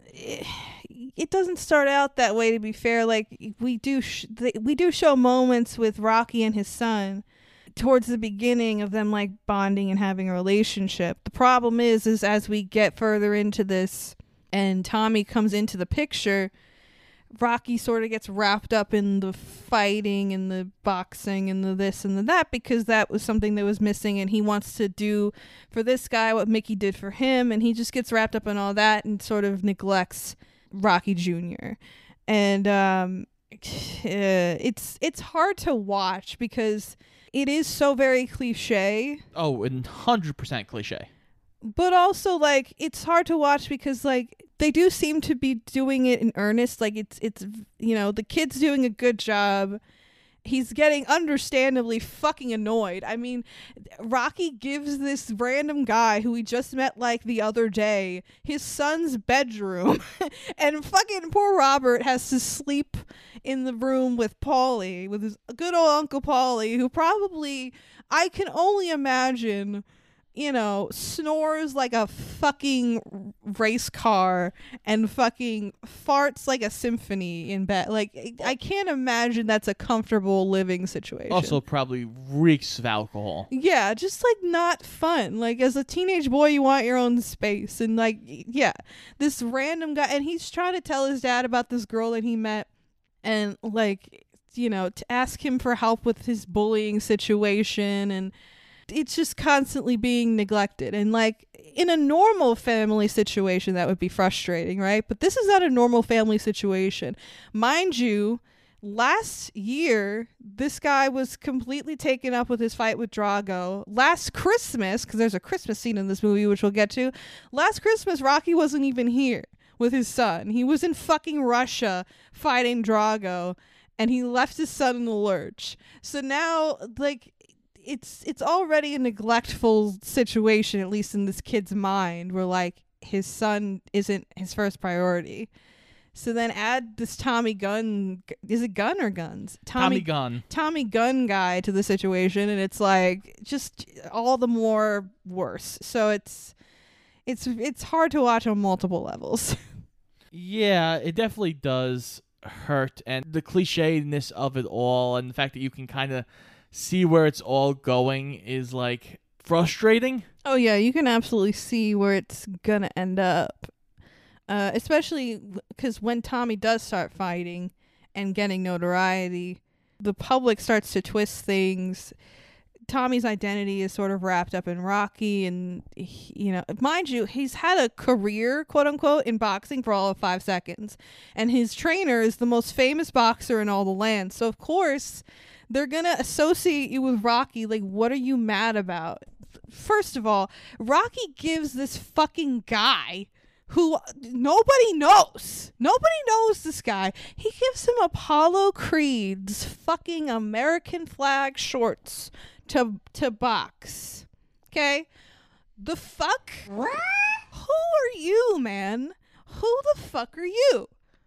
[SPEAKER 1] It doesn't start out that way. To be fair, like we do show moments with Rocky and his son towards the beginning of them like bonding and having a relationship. The problem is as we get further into this and Tommy comes into the picture, Rocky sort of gets wrapped up in the fighting and the boxing and the this and the that, because that was something that was missing, and he wants to do for this guy what Mickey did for him, and he just gets wrapped up in all that and sort of neglects Rocky Jr. And it's hard to watch because it is so very cliche.
[SPEAKER 2] Oh, and 100% cliche.
[SPEAKER 1] But also, like, it's hard to watch because, like, they do seem to be doing it in earnest. Like, it's the kid's doing a good job. He's getting understandably fucking annoyed. I mean, Rocky gives this random guy who he just met, like, the other day, his son's bedroom. And fucking poor Robert has to sleep in the room with Paulie, with his good old Uncle Paulie, who probably, I can only imagine, snores like a fucking race car and fucking farts like a symphony in bed. Like, I can't imagine that's a comfortable living situation.
[SPEAKER 2] Also probably reeks of alcohol.
[SPEAKER 1] Yeah, just like not fun. Like, as a teenage boy, you want your own space. And like, yeah, this random guy, and he's trying to tell his dad about this girl that he met and like, to ask him for help with his bullying situation, and it's just constantly being neglected. And like, in a normal family situation, that would be frustrating, right? But this is not a normal family situation. Mind you, last year, this guy was completely taken up with his fight with Drago. Last Christmas, because there's a Christmas scene in this movie, which we'll get to. Last Christmas, Rocky wasn't even here with his son. He was in fucking Russia fighting Drago, and he left his son in the lurch. So now, like, it's already a neglectful situation, at least in this kid's mind, where like his son isn't his first priority. So then add this Tommy Gunn, is it Gunn or Guns?
[SPEAKER 2] Tommy Gunn.
[SPEAKER 1] Tommy Gunn guy to the situation, and it's like just all the more worse. So it's hard to watch on multiple levels.
[SPEAKER 2] Yeah, it definitely does hurt, and the clichéness of it all, and the fact that you can kind of see where it's all going is like frustrating.
[SPEAKER 1] Oh yeah, you can absolutely see where it's gonna end up, especially because when Tommy does start fighting and getting notoriety, the public starts to twist things. Tommy's identity is sort of wrapped up in Rocky, and mind you, he's had a career, quote unquote, in boxing for all of 5 seconds, and his trainer is the most famous boxer in all the land. So of course they're gonna associate you with Rocky. Like, what are you mad about? First of all, Rocky gives this fucking guy who nobody knows this guy. He gives him Apollo Creed's fucking American flag shorts to box. Okay? The fuck? What? Who are you, man? Who the fuck are you?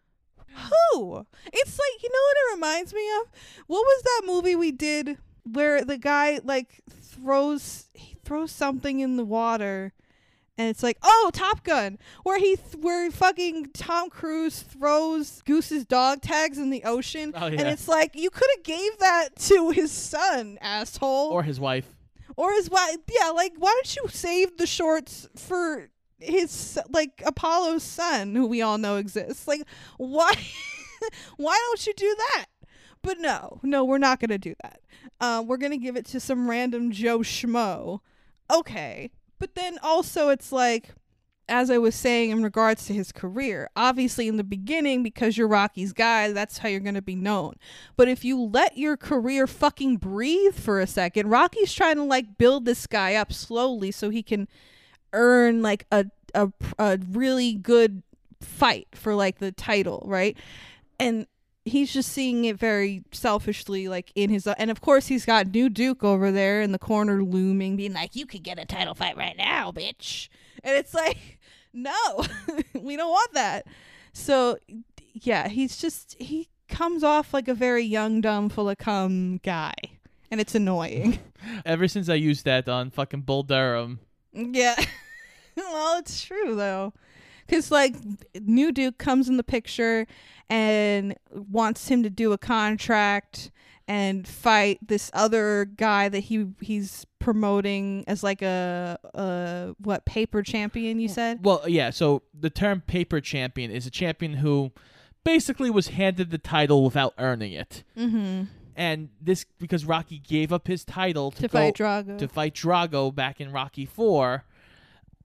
[SPEAKER 1] Who? It's like, you know what it reminds me of? What was that movie we did where the guy like throws something in the water, and it's like, oh, Top Gun, where fucking Tom Cruise throws Goose's dog tags in the ocean.
[SPEAKER 2] Oh, yeah.
[SPEAKER 1] And it's like, you could have gave that to his son, asshole.
[SPEAKER 2] Or his wife.
[SPEAKER 1] Yeah, like, why don't you save the shorts for his, like, Apollo's son, who we all know exists? Like, why why don't you do that? But no, we're not gonna do that. We're gonna give it to some random Joe Schmo. Okay, but then also it's like, as I was saying in regards to his career, obviously in the beginning, because you're Rocky's guy, that's how you're going to be known. But if you let your career fucking breathe for a second, Rocky's trying to like build this guy up slowly so he can earn like a really good fight for like the title, right? And he's just seeing it very selfishly, like in his, and of course he's got New Duke over there in the corner looming, being like, you could get a title fight right now, bitch. And it's like, no, we don't want that. So yeah, he comes off like a very young, dumb, full of cum guy, and it's annoying.
[SPEAKER 2] Ever since I used that on fucking Bull Durham.
[SPEAKER 1] Yeah. Well, it's true though. Because, like, New Duke comes in the picture and wants him to do a contract and fight this other guy that he's promoting as, like, a paper champion, you said?
[SPEAKER 2] Well, yeah, so the term paper champion is a champion who basically was handed the title without earning it.
[SPEAKER 1] Mm-hmm.
[SPEAKER 2] And this, because Rocky gave up his title to
[SPEAKER 1] fight Drago.
[SPEAKER 2] To fight Drago back in Rocky IV.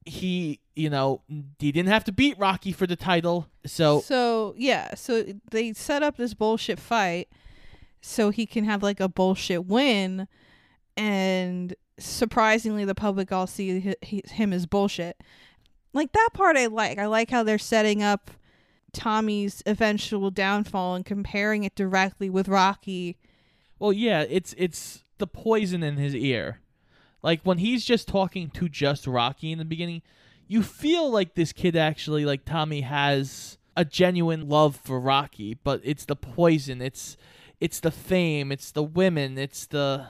[SPEAKER 2] he didn't have to beat Rocky for the title. So
[SPEAKER 1] they set up this bullshit fight so he can have like a bullshit win, and surprisingly the public all see him as bullshit. Like, that part I like how they're setting up Tommy's eventual downfall and comparing it directly with Rocky.
[SPEAKER 2] Well, yeah, it's the poison in his ear. Like, when he's just talking to just Rocky in the beginning, you feel like this kid actually, like Tommy, has a genuine love for Rocky, but it's the poison, it's the fame, it's the women, it's the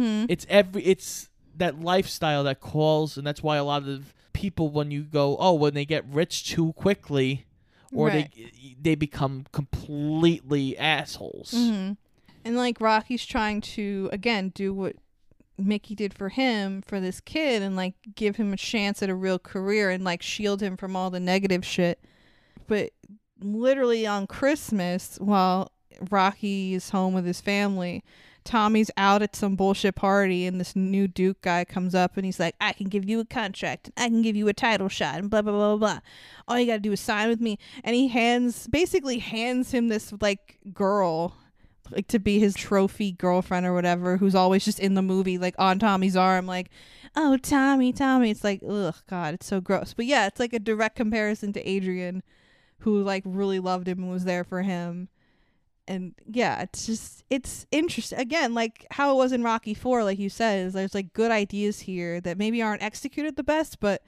[SPEAKER 2] it's that lifestyle that calls, and that's why a lot of people, when they get rich too quickly, or
[SPEAKER 1] right,
[SPEAKER 2] they become completely assholes.
[SPEAKER 1] And like, Rocky's trying to again do what Mickey did for him, for this kid, and like give him a chance at a real career and like shield him from all the negative shit. But literally on Christmas, while Rocky is home with his family, Tommy's out at some bullshit party, and this new Duke guy comes up and he's like, I can give you a contract, and I can give you a title shot, and blah blah blah blah. All you gotta do is sign with me. And he basically hands him this like girl, like to be his trophy girlfriend or whatever, who's always just in the movie, like on Tommy's arm, like, oh, Tommy. It's like, ugh, God, it's so gross. But yeah, it's like a direct comparison to Adrian, who like really loved him and was there for him. And yeah, it's interesting. Again, like how it was in Rocky 4, like you said, is there's like good ideas here that maybe aren't executed the best, but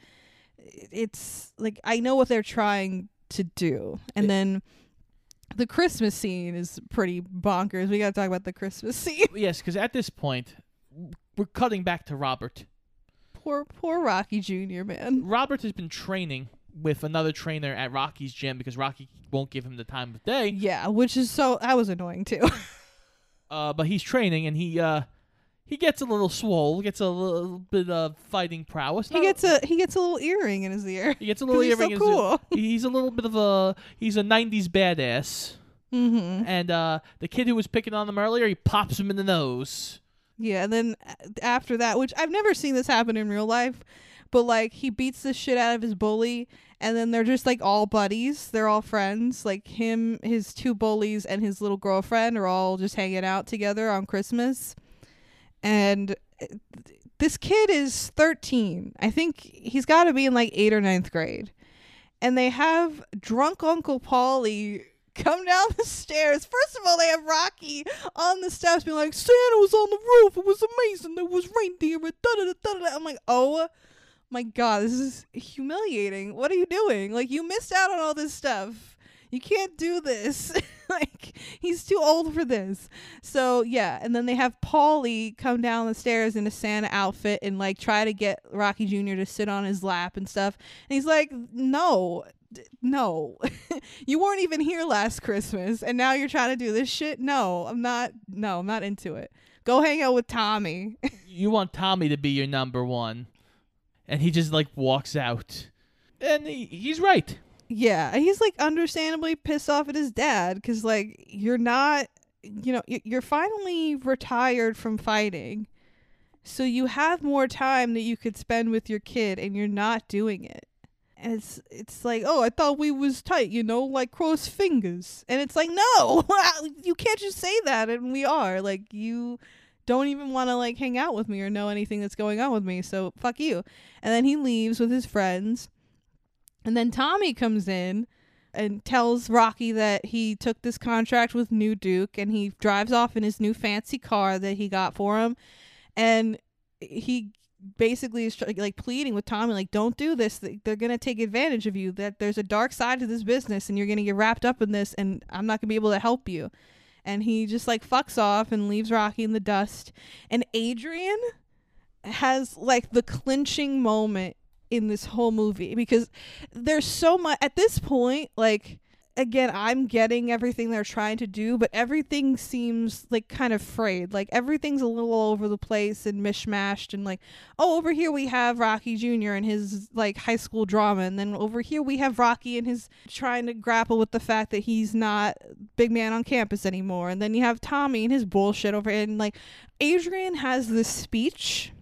[SPEAKER 1] it's like, I know what they're trying to do. And then the Christmas scene is pretty bonkers. We got to talk about the Christmas scene.
[SPEAKER 2] Yes, because at this point, we're cutting back to Robert.
[SPEAKER 1] Poor Rocky Jr., man.
[SPEAKER 2] Robert has been training with another trainer at Rocky's gym because Rocky won't give him the time of day.
[SPEAKER 1] Yeah, which is that was annoying too.
[SPEAKER 2] But he's training, and he gets a little swole, gets a little bit of fighting prowess.
[SPEAKER 1] He gets a little earring in his ear.
[SPEAKER 2] He gets a little earring.
[SPEAKER 1] He's so cool.
[SPEAKER 2] He's a little bit of he's a 90s badass. And the kid who was picking on him earlier, he pops him in the nose.
[SPEAKER 1] Yeah, and then after that, which I've never seen this happen in real life, but like he beats the shit out of his bully, and then they're just like all buddies. They're all friends. Like him, his two bullies, and his little girlfriend are all just hanging out together on Christmas. And this kid is 13. I think he's got to be in like 8th or 9th grade. And they have drunk Uncle Paulie come down the stairs. First of all, they have Rocky on the steps being like, Santa was on the roof. It was amazing. There was reindeer. I'm like, oh my God, this is humiliating. What are you doing? Like, you missed out on all this stuff. You can't do this. Like, he's too old for this. So, yeah. And then they have Paulie come down the stairs in a Santa outfit and, like, try to get Rocky Jr. to sit on his lap and stuff. And he's like, no. You weren't even here last Christmas, and now you're trying to do this shit? No, I'm not into it. Go hang out with Tommy.
[SPEAKER 2] You want Tommy to be your number one. And he just, like, walks out. And he's right.
[SPEAKER 1] Yeah, he's like understandably pissed off at his dad because like you're finally retired from fighting, so you have more time that you could spend with your kid, and you're not doing it. And it's like, oh, I thought we was tight, like cross fingers. And it's like, no, you can't just say that. And we are like, you don't even want to like hang out with me or know anything that's going on with me. So fuck you. And then he leaves with his friends. And then Tommy comes in and tells Rocky that he took this contract with New Duke, and he drives off in his new fancy car that he got for him. And he basically is like pleading with Tommy, like, don't do this. They're going to take advantage of you. That there's a dark side to this business, and you're going to get wrapped up in this, and I'm not going to be able to help you. And he just like fucks off and leaves Rocky in the dust. And Adrian has like the clinching moment in this whole movie, because there's so much at this point. Like, again, I'm getting everything they're trying to do, but everything seems like kind of frayed. Like everything's a little all over the place and mishmashed, and like, oh, over here we have Rocky Jr. and his like high school drama, and then over here we have Rocky and his trying to grapple with the fact that he's not big man on campus anymore, and then you have Tommy and his bullshit over here. And like Adrian has this speech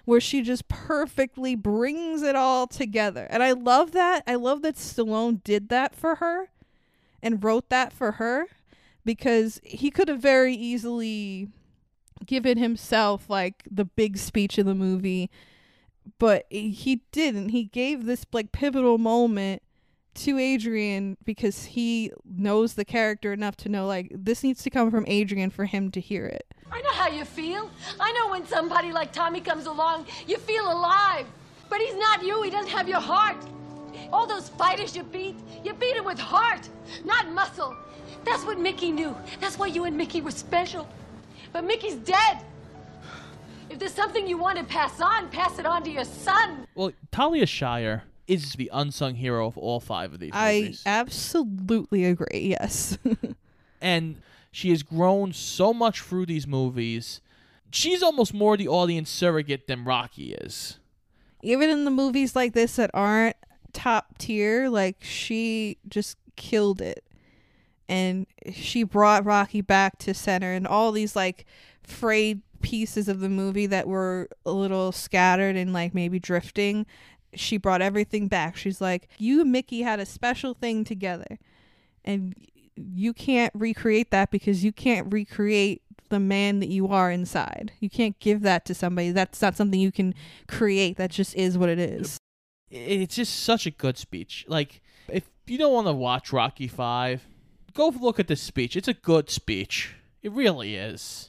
[SPEAKER 1] where she just perfectly brings it all together. And I love that. I love that Stallone did that for her and wrote that for her, because he could have very easily given himself like the big speech of the movie, but he didn't. He gave this like pivotal moment to Adrian because he knows the character enough to know like this needs to come from Adrian for him to hear it.
[SPEAKER 3] I know how you feel. I know when somebody like Tommy comes along, you feel alive. But he's not you. He doesn't have your heart. All those fighters you beat him with heart, not muscle. That's what Mickey knew. That's why you and Mickey were special. But Mickey's dead. If there's something you want to pass it on to your son.
[SPEAKER 2] Well, Talia Shire is the unsung hero of all 5 of these movies.
[SPEAKER 1] I absolutely agree, yes.
[SPEAKER 2] And she has grown so much through these movies. She's almost more the audience surrogate than Rocky is.
[SPEAKER 1] Even in the movies like this that aren't top tier, like she just killed it. And she brought Rocky back to center, and all these like frayed pieces of the movie that were a little scattered and like maybe drifting, she brought everything back. She's like, you and Mickey had a special thing together, and you can't recreate that because you can't recreate the man that you are inside. You can't give that to somebody. That's not something you can create. That just is what it is.
[SPEAKER 2] It's just such a good speech. Like, if you don't want to watch Rocky 5, go look at this speech. It's a good speech. It really is.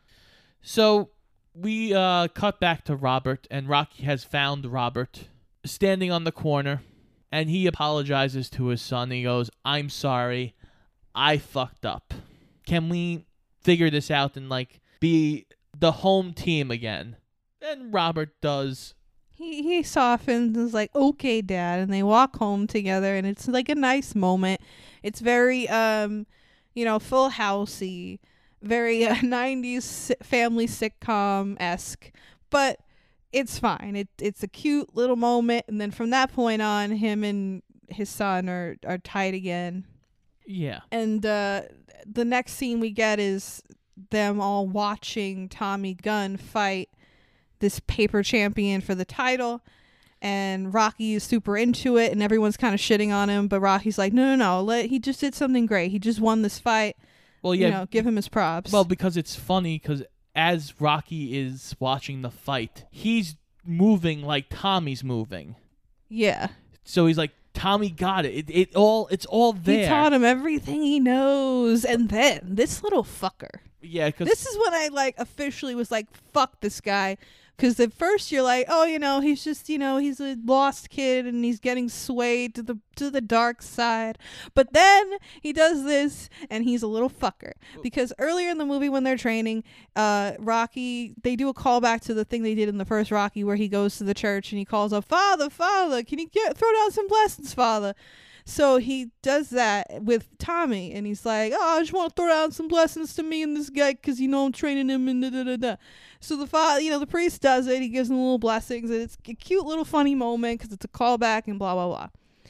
[SPEAKER 2] So we cut back to Robert, and Rocky has found Robert standing on the corner, and he apologizes to his son. He goes, I'm sorry. I fucked up. Can we figure this out and, like, be the home team again? And Robert does.
[SPEAKER 1] He softens and is like, okay, Dad. And they walk home together, and it's like a nice moment. It's very, Full Housey, very 90s family sitcom-esque, but it's fine. It's a cute little moment, and then from that point on, him and his son are tight again.
[SPEAKER 2] Yeah.
[SPEAKER 1] And the next scene we get is them all watching Tommy Gunn fight this paper champion for the title, and Rocky is super into it, and everyone's kind of shitting on him, but Rocky's like, no, he just did something great. He just won this fight. Well, yeah, give him his props.
[SPEAKER 2] Well, because it's funny, because as Rocky is watching the fight, he's moving like Tommy's moving.
[SPEAKER 1] Yeah.
[SPEAKER 2] So he's like, Tommy got it. It's all there.
[SPEAKER 1] He taught him everything he knows, and then this little fucker.
[SPEAKER 2] Yeah, because
[SPEAKER 1] this is when I like officially was like, fuck this guy. Because at first you're like, oh, he's just, he's a lost kid and he's getting swayed to the dark side. But then he does this and he's a little fucker. Because earlier in the movie when they're training, Rocky, they do a callback to the thing they did in the first Rocky where he goes to the church and he calls up, Father, can you throw down some blessings, Father? So he does that with Tommy, and he's like, oh, I just want to throw down some blessings to me and this guy because, I'm training him and da-da-da-da. So the father, the priest does it. He gives him little blessings, and it's a cute little funny moment because it's a callback and blah, blah, blah.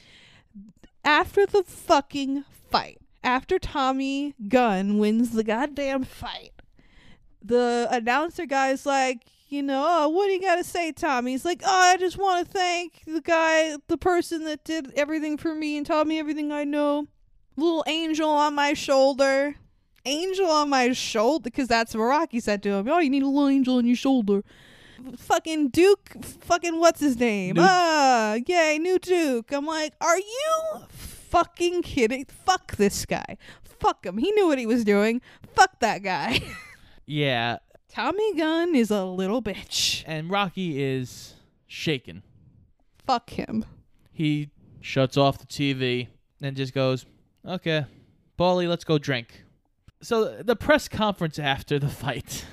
[SPEAKER 1] After the fucking fight, after Tommy Gunn wins the goddamn fight, the announcer guy's like, oh, what do you got to say, Tommy? He's like, oh, I just want to thank the person that did everything for me and taught me everything I know. Little angel on my shoulder. Angel on my shoulder? Because that's what Rocky said to him. Oh, you need a little angel on your shoulder. Fucking Duke, what's his name? New Duke. I'm like, are you fucking kidding? Fuck this guy. Fuck him. He knew what he was doing. Fuck that guy.
[SPEAKER 2] Yeah.
[SPEAKER 1] Tommy Gunn is a little bitch.
[SPEAKER 2] And Rocky is shaken.
[SPEAKER 1] Fuck him.
[SPEAKER 2] He shuts off the TV and just goes, okay, Paulie, let's go drink. So the press conference after the fight,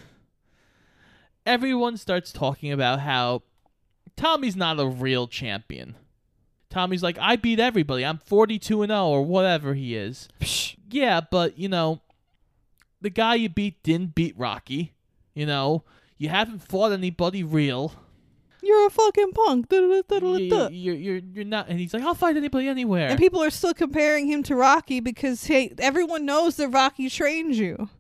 [SPEAKER 2] everyone starts talking about how Tommy's not a real champion. Tommy's like, I beat everybody. I'm 42-0 or whatever he is.
[SPEAKER 1] Psh.
[SPEAKER 2] Yeah, but, the guy you beat didn't beat Rocky. You haven't fought anybody real.
[SPEAKER 1] You're a fucking punk.
[SPEAKER 2] You're not. And he's like, I'll fight anybody anywhere.
[SPEAKER 1] And people are still comparing him to Rocky because, hey, everyone knows that Rocky trained you.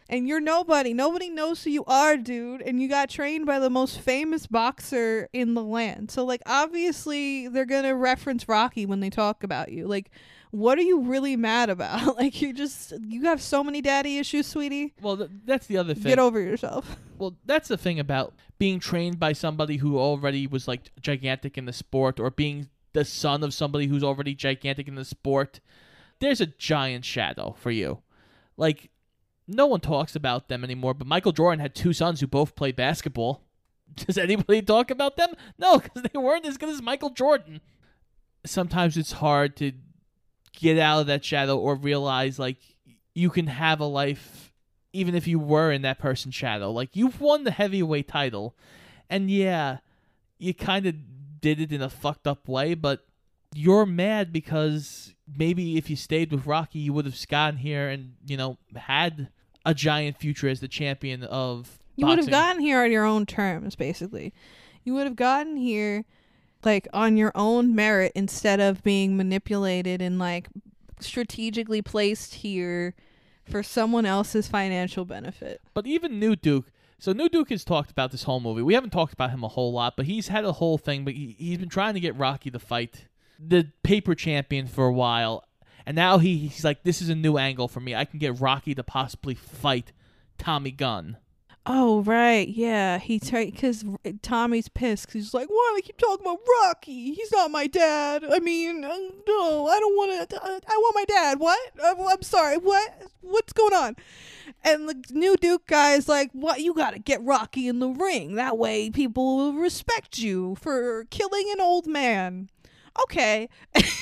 [SPEAKER 1] And you're nobody. Nobody knows who you are, dude. And you got trained by the most famous boxer in the land. So, like, obviously, they're going to reference Rocky when they talk about you. Like, what are you really mad about? Like, you have so many daddy issues, sweetie.
[SPEAKER 2] Well, that's the other thing.
[SPEAKER 1] Get over yourself.
[SPEAKER 2] Well, that's the thing about being trained by somebody who already was, like, gigantic in the sport, or being the son of somebody who's already gigantic in the sport. There's a giant shadow for you. Like, no one talks about them anymore, but Michael Jordan had 2 sons who both played basketball. Does anybody talk about them? No, because they weren't as good as Michael Jordan. Sometimes it's hard to get out of that shadow or realize, like, you can have a life even if you were in that person's shadow. Like, you've won the heavyweight title, and yeah, you kind of did it in a fucked up way, but you're mad because maybe if you stayed with Rocky, you would have gotten here and, had a giant future as the champion of
[SPEAKER 1] You
[SPEAKER 2] boxing.
[SPEAKER 1] would have gotten here on your own terms, basically. You would have gotten here, like, on your own merit instead of being manipulated and, like, strategically placed here for someone else's financial benefit.
[SPEAKER 2] But even New Duke, so New Duke has talked about this whole movie. We haven't talked about him a whole lot, but he's had a whole thing, but he's been trying to get Rocky to fight the paper champion for a while. And now he's like, this is a new angle for me. I can get Rocky to possibly fight Tommy Gunn.
[SPEAKER 1] Oh, right. Yeah. Because Tommy's pissed. 'Cause he's like, why do they keep talking about Rocky? He's not my dad. I mean, no, I don't want to. I want my dad. What? I'm sorry. What? What's going on? And the New Duke guy is like, what? You got to get Rocky in the ring. That way people will respect you for killing an old man. Okay.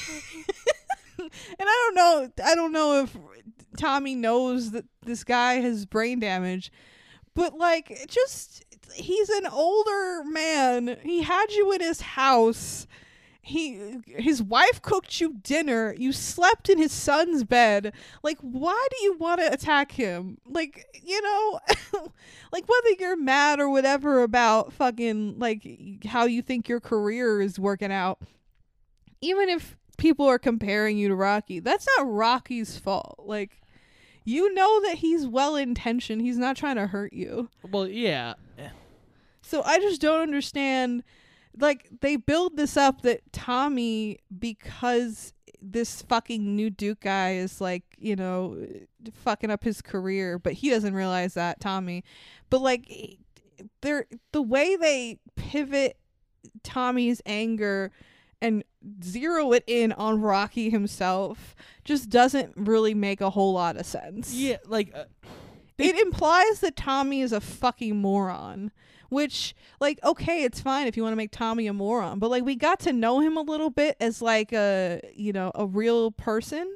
[SPEAKER 1] And I don't know if Tommy knows that this guy has brain damage, but like, he's an older man. He had you in his house. His wife cooked you dinner. You slept in his son's bed. Like, why do you want to attack him? Like, like, whether you're mad or whatever about fucking, like, how you think your career is working out, even if people are comparing you to Rocky, that's not Rocky's fault. Like, you know that he's well-intentioned. He's not trying to hurt you.
[SPEAKER 2] Well, yeah.
[SPEAKER 1] So I just don't understand. Like, they build this up that Tommy, because this fucking New Duke guy is, like, fucking up his career, but he doesn't realize that, Tommy. But, like, the way they pivot Tommy's anger and zero it in on Rocky himself just doesn't really make a whole lot of sense.
[SPEAKER 2] Yeah, like...
[SPEAKER 1] it implies that Tommy is a fucking moron, which, like, okay, it's fine if you want to make Tommy a moron, but, like, we got to know him a little bit as, like, a real person,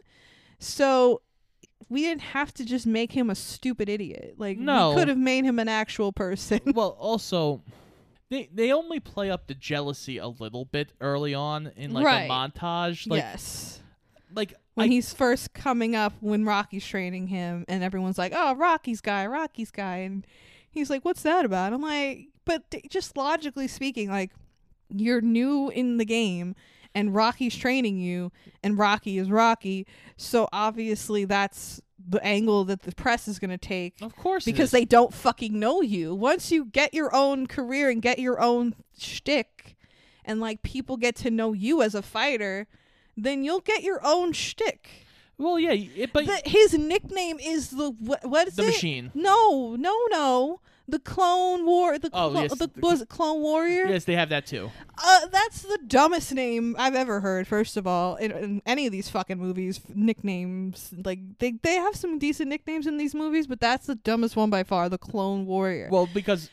[SPEAKER 1] so we didn't have to just make him a stupid idiot. Like,
[SPEAKER 2] no.
[SPEAKER 1] We could have made him an actual person.
[SPEAKER 2] Well, also... They only play up the jealousy a little bit early on in, like,
[SPEAKER 1] right.
[SPEAKER 2] a montage. Like,
[SPEAKER 1] yes.
[SPEAKER 2] Like,
[SPEAKER 1] when he's first coming up, when Rocky's training him, and everyone's like, oh, Rocky's guy. And he's like, what's that about? I'm like, but just logically speaking, like, you're new in the game, and Rocky's training you, and Rocky is Rocky, so obviously that's the angle that the press is going to take.
[SPEAKER 2] Of course,
[SPEAKER 1] because they don't fucking know you. Once you get your own career and get your own shtick, and, like, people get to know you as a fighter, then you'll get your own shtick.
[SPEAKER 2] Well, yeah, but
[SPEAKER 1] his nickname is the what is
[SPEAKER 2] the
[SPEAKER 1] it?
[SPEAKER 2] Machine.
[SPEAKER 1] No, the Clone War.
[SPEAKER 2] Yes,
[SPEAKER 1] was it Clone Warrior?
[SPEAKER 2] Yes, they have that too.
[SPEAKER 1] That's the dumbest name I've ever heard. First of all, in any of these fucking movies, nicknames, like, they have some decent nicknames in these movies, but that's the dumbest one by far. The Clone Warrior.
[SPEAKER 2] Well, because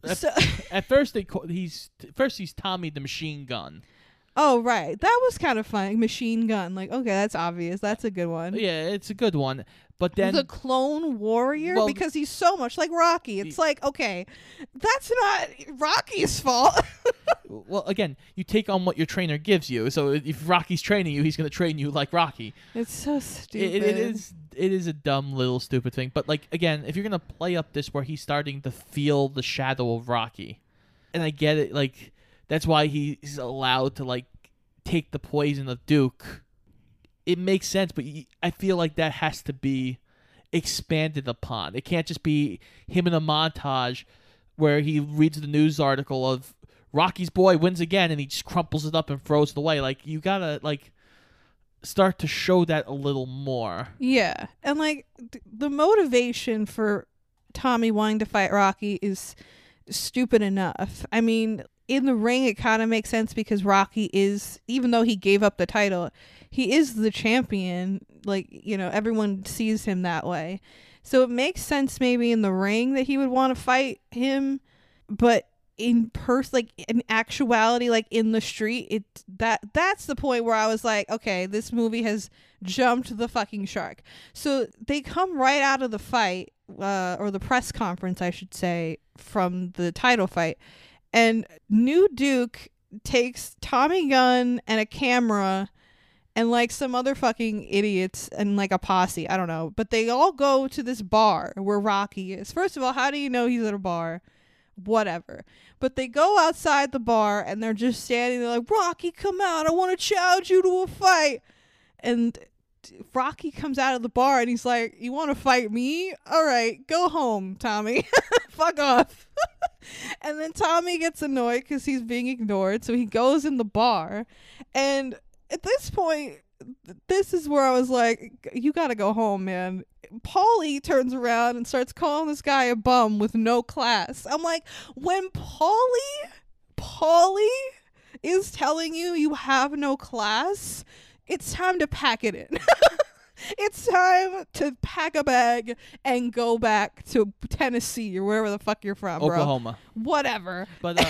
[SPEAKER 2] at first he's Tommy the Machine Gun.
[SPEAKER 1] Oh, right. That was kind of funny. Machine Gun. Like, okay, that's obvious. That's a good one.
[SPEAKER 2] Yeah, it's a good one. But then
[SPEAKER 1] the Clone Warrior,
[SPEAKER 2] well,
[SPEAKER 1] because he's so much like Rocky. It's like, okay, that's not Rocky's fault.
[SPEAKER 2] Well, again, you take on what your trainer gives you. So if Rocky's training you, he's going to train you like Rocky.
[SPEAKER 1] It's so stupid.
[SPEAKER 2] It is a dumb little stupid thing. But, like, again, if you're going to play up this where he's starting to feel the shadow of Rocky, and I get it, like, that's why he's allowed to, like, take the poison of Duke. It makes sense, but I feel like that has to be expanded upon. It can't just be him in a montage where he reads the news article of Rocky's boy wins again and he just crumples it up and throws it away. Like, you gotta, like, start to show that a little more.
[SPEAKER 1] Yeah. And, like, the motivation for Tommy wanting to fight Rocky is stupid enough. I mean, in the ring, it kind of makes sense because Rocky is, even though he gave up the title, he is the champion. Like, you know, everyone sees him that way. So it makes sense maybe in the ring that he would want to fight him, but in person, like in actuality, like in the street, that's the point where I was like, okay, this movie has jumped the fucking shark. So they come right out of the fight, or the press conference, I should say, from the title fight, and New Duke takes Tommy Gunn and a camera and like some other fucking idiots and like a posse, I don't know, but they all go to this bar where Rocky is. First of all, how do you know he's at a bar? Whatever. But they go outside the bar and they're just standing there like, Rocky, come out, I want to challenge you to a fight. And Rocky comes out of the bar and he's like, you want to fight me? All right, go home, Tommy. Fuck off. And then Tommy gets annoyed because he's being ignored, so he goes in the bar. And at this point, this is where I was like, you gotta go home, man. Paulie turns around and starts calling this guy a bum with no class. I'm like, when Paulie is telling you you have no class, it's time to pack it in. It's time to pack a bag and go back to Tennessee or wherever the fuck you're from,
[SPEAKER 2] Oklahoma.
[SPEAKER 1] bro. Whatever.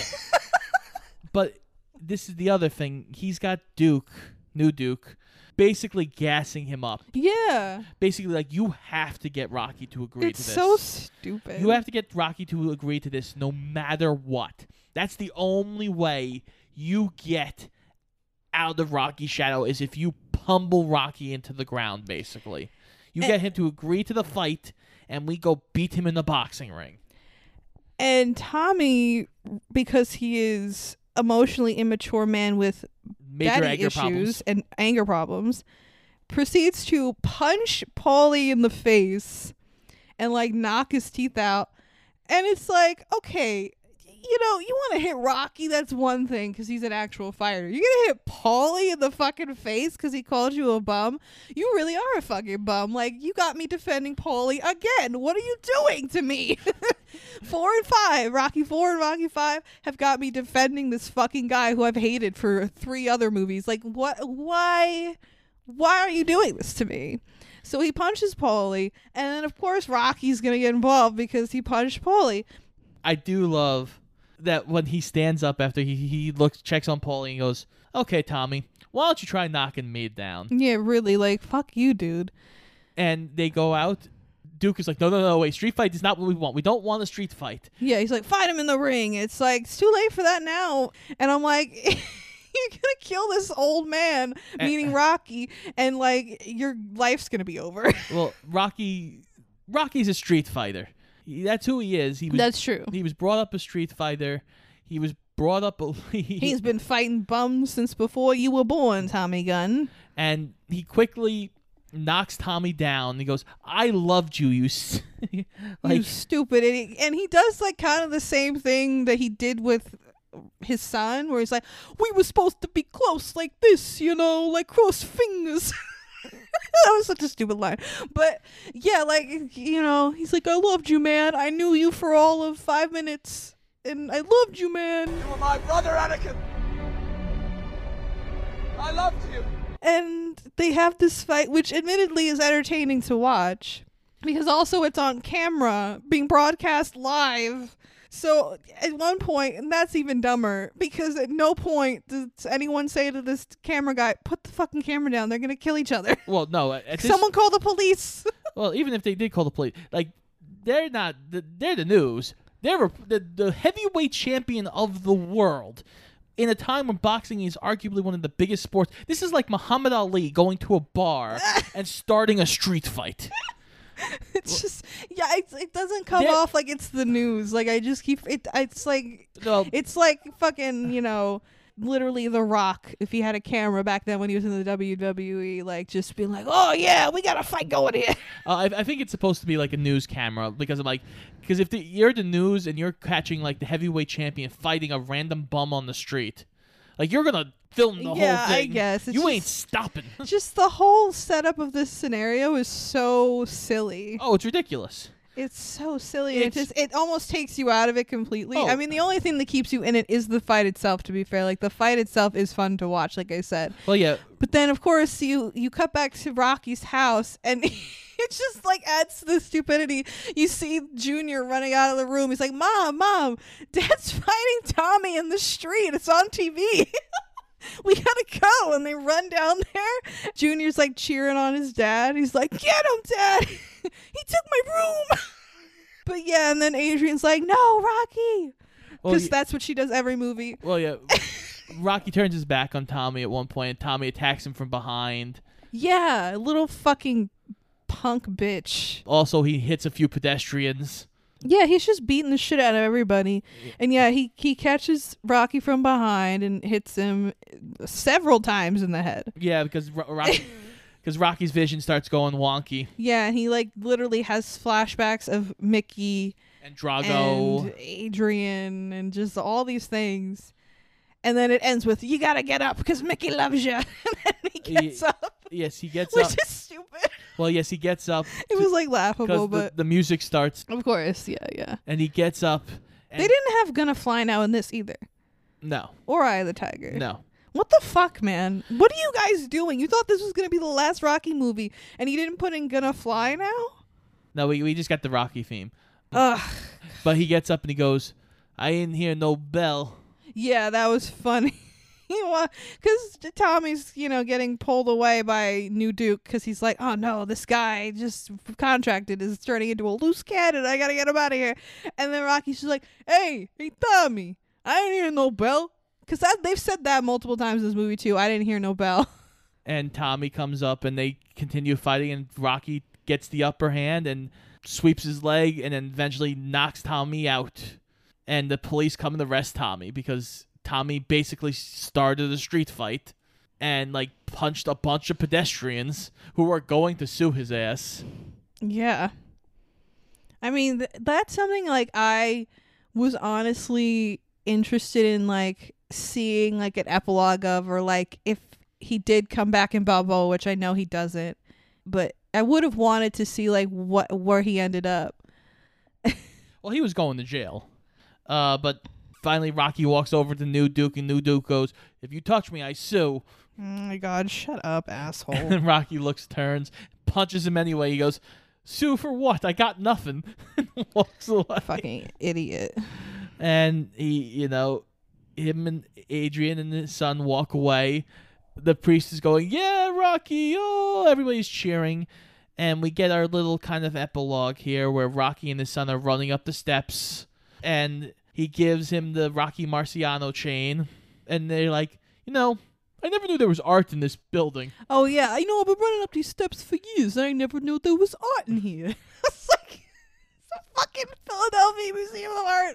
[SPEAKER 2] But this is the other thing. He's got New Duke, basically gassing him up.
[SPEAKER 1] Yeah.
[SPEAKER 2] Basically, like, you have to get Rocky to agree to this.
[SPEAKER 1] It's so stupid.
[SPEAKER 2] You have to get Rocky to agree to this no matter what. That's the only way you get out of Rocky's shadow, is if you pummel Rocky into the ground, basically. You get him to agree to the fight, and we go beat him in the boxing ring.
[SPEAKER 1] And Tommy, because he is emotionally immature man with
[SPEAKER 2] major anger
[SPEAKER 1] issues
[SPEAKER 2] problems
[SPEAKER 1] and anger problems, proceeds to punch Paulie in the face and like knock his teeth out. And it's like, okay, you know, you want to hit Rocky, that's one thing because he's an actual fighter. You're gonna hit Paulie in the fucking face because he called you a bum? You really are a fucking bum. Like, you got me defending Paulie again. What are you doing to me? 4 and 5, Rocky 4 and Rocky 5 have got me defending this fucking guy who I've hated for 3 other movies. Like, what? Why are you doing this to me? So he punches Paulie, and then of course Rocky's gonna get involved because he punched Paulie.
[SPEAKER 2] I do love that when he stands up after he checks on Paulie and goes, okay, Tommy, why don't you try knocking me down?
[SPEAKER 1] Yeah, really, like, fuck you, dude.
[SPEAKER 2] And they go out. Duke is like, no, wait, street fight is not what we want. We don't want a street fight.
[SPEAKER 1] Yeah, he's like, fight him in the ring. It's like, it's too late for that now. And I'm like, you're gonna kill this old man, meaning Rocky, and like, your life's gonna be over.
[SPEAKER 2] Well, Rocky's a street fighter. That's who he is.
[SPEAKER 1] That's true.
[SPEAKER 2] He was brought up a street fighter. He was brought up
[SPEAKER 1] he's been fighting bums since before you were born, Tommy Gunn.
[SPEAKER 2] And he quickly knocks Tommy down. He goes, I loved you, you
[SPEAKER 1] stupid idiot. And he does like kind of the same thing that he did with his son, where he's like, we were supposed to be close like this, you know, like cross fingers. That was such a stupid line. But yeah, like, you know, he's like, I loved you, man. I knew you for all of 5 minutes and I loved you, man.
[SPEAKER 4] You were my brother, Anakin. I loved you.
[SPEAKER 1] And they have this fight, which admittedly is entertaining to watch because also it's on camera being broadcast live. So at one point, and that's even dumber, because at no point does anyone say to this camera guy, put the fucking camera down, they're going to kill each other.
[SPEAKER 2] Well, no.
[SPEAKER 1] Someone call the police.
[SPEAKER 2] Well, even if they did call the police, like, they're not, they're the news. They're the heavyweight champion of the world. In a time when boxing is arguably one of the biggest sports. This is like Muhammad Ali going to a bar and starting a street fight.
[SPEAKER 1] It's just, yeah, it doesn't come off like it's the news. Like, I just keep it. It's like,
[SPEAKER 2] no.
[SPEAKER 1] It's like fucking, you know, literally The Rock, if he had a camera back then when he was in the WWE, like just being like, oh yeah, we got a fight going here.
[SPEAKER 2] I think it's supposed to be like a news camera because if you're the news and you're catching like the heavyweight champion fighting a random bum on the street, like you're gonna film the whole thing.
[SPEAKER 1] I guess.
[SPEAKER 2] You ain't stopping.
[SPEAKER 1] Just the whole setup of this scenario is so silly.
[SPEAKER 2] Oh, it's ridiculous.
[SPEAKER 1] It's so silly. It almost takes you out of it completely.
[SPEAKER 2] Oh.
[SPEAKER 1] I mean, the only thing that keeps you in it is the fight itself, to be fair. Like, the fight itself is fun to watch, like I said.
[SPEAKER 2] Well, yeah.
[SPEAKER 1] But then, of course, you cut back to Rocky's house, and it just, like, adds to the stupidity. You see Junior running out of the room. He's like, Mom, Dad's fighting Tommy in the street. It's on TV. We gotta go. And they run down there. Junior's like cheering on his dad. He's like, get him, Dad. He took my room. But yeah, and then Adrian's like, no, Rocky. Because that's what she does every movie.
[SPEAKER 2] Well, yeah. Rocky turns his back on Tommy at one point, and Tommy attacks him from behind.
[SPEAKER 1] Yeah, little fucking punk bitch.
[SPEAKER 2] Also, he hits a few pedestrians.
[SPEAKER 1] Yeah, he's just beating the shit out of everybody. And yeah, he catches Rocky from behind and hits him several times in the head.
[SPEAKER 2] Yeah, because Rocky's vision starts going wonky.
[SPEAKER 1] Yeah, and he like literally has flashbacks of Mickey
[SPEAKER 2] and Drago
[SPEAKER 1] and Adrian and just all these things. And then it ends with, you gotta get up because Mickey loves you. And then he gets up.
[SPEAKER 2] Yes, he gets up.
[SPEAKER 1] Which is stupid.
[SPEAKER 2] Well, yes, he gets up.
[SPEAKER 1] It was like laughable, but
[SPEAKER 2] the music starts.
[SPEAKER 1] Of course, yeah.
[SPEAKER 2] And he gets up.
[SPEAKER 1] They didn't have Gonna Fly Now in this either.
[SPEAKER 2] No.
[SPEAKER 1] Or Eye of the Tiger.
[SPEAKER 2] No.
[SPEAKER 1] What the fuck, man? What are you guys doing? You thought this was gonna be the last Rocky movie, and you didn't put in Gonna Fly Now?
[SPEAKER 2] No, we just got the Rocky theme.
[SPEAKER 1] Ugh.
[SPEAKER 2] But he gets up and he goes, I didn't hear no bell.
[SPEAKER 1] Yeah, that was funny. Because Tommy's, getting pulled away by New Duke because he's like, oh no, this guy just contracted is turning into a loose cannon. I gotta get him out of here. And then Rocky's just like, hey, Tommy, I didn't hear no bell. Because they've said that multiple times in this movie too. I didn't hear no bell.
[SPEAKER 2] And Tommy comes up and they continue fighting, and Rocky gets the upper hand and sweeps his leg and then eventually knocks Tommy out. And the police come and arrest Tommy because Tommy basically started a street fight and like punched a bunch of pedestrians who were going to sue his ass.
[SPEAKER 1] Yeah. I mean, that's something like I was honestly interested in like seeing like an epilogue of, or like if he did come back in Balboa, which I know he doesn't, but I would have wanted to see like where he ended up.
[SPEAKER 2] Well, he was going to jail. But finally Rocky walks over to New Duke, and New Duke goes, if you touch me, I sue.
[SPEAKER 1] Oh my God, shut up, asshole.
[SPEAKER 2] And Rocky turns, punches him anyway. He goes, sue for what? I got nothing. And walks away.
[SPEAKER 1] Fucking idiot.
[SPEAKER 2] And he, him and Adrian and his son walk away. The priest is going, yeah, Rocky, oh, everybody's cheering. And we get our little kind of epilogue here where Rocky and his son are running up the steps. And he gives him the Rocky Marciano chain. And they're like, I never knew there was art in this building.
[SPEAKER 1] Oh, yeah. I've been running up these steps for years, and I never knew there was art in here. It's like, it's a fucking Philadelphia Museum of Art.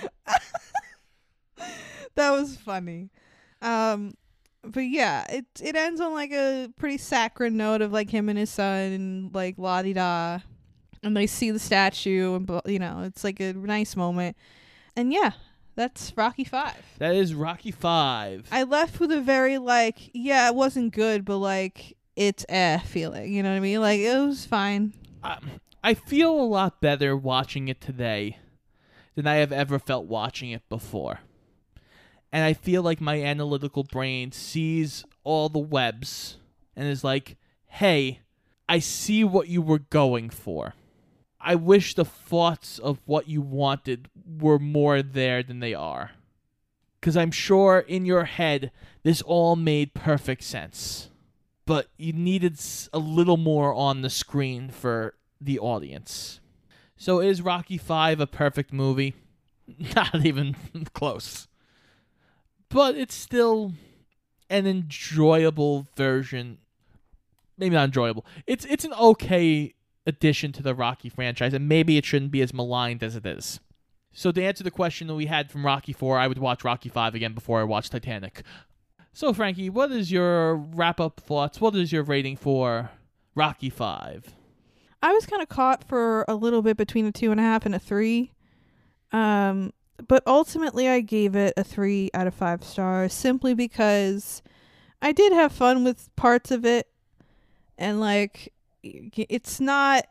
[SPEAKER 1] That was funny. But yeah, it ends on like a pretty saccharine note of like him and his son and like la-di-da. And they see the statue, and it's like a nice moment. And yeah, that's Rocky 5.
[SPEAKER 2] That is Rocky 5.
[SPEAKER 1] I left with a very like, yeah, it wasn't good, but like it's feeling. You know what I mean? Like it was fine.
[SPEAKER 2] I feel a lot better watching it today than I have ever felt watching it before. And I feel like my analytical brain sees all the webs and is like, hey, I see what you were going for. I wish the thoughts of what you wanted were more there than they are. Because I'm sure in your head, this all made perfect sense. But you needed a little more on the screen for the audience. So is Rocky 5 a perfect movie? Not even close. But it's still an enjoyable version. Maybe not enjoyable. It's an okay addition to the Rocky franchise, and maybe it shouldn't be as maligned as it is. So to answer the question that we had from Rocky 4, I would watch Rocky 5 again before I watch Titanic. So, Frankie, what is your wrap-up thoughts? What is your rating for Rocky 5?
[SPEAKER 1] I was kind of caught for a little bit between a 2.5 and a 3. But ultimately I gave it a 3 out of 5 stars simply because I did have fun with parts of it. And like, it's not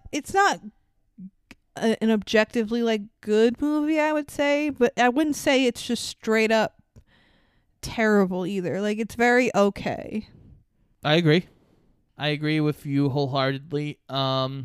[SPEAKER 1] an objectively like good movie, I would say, but I wouldn't say it's just straight up terrible either. Like, it's very okay.
[SPEAKER 2] I agree with you wholeheartedly. I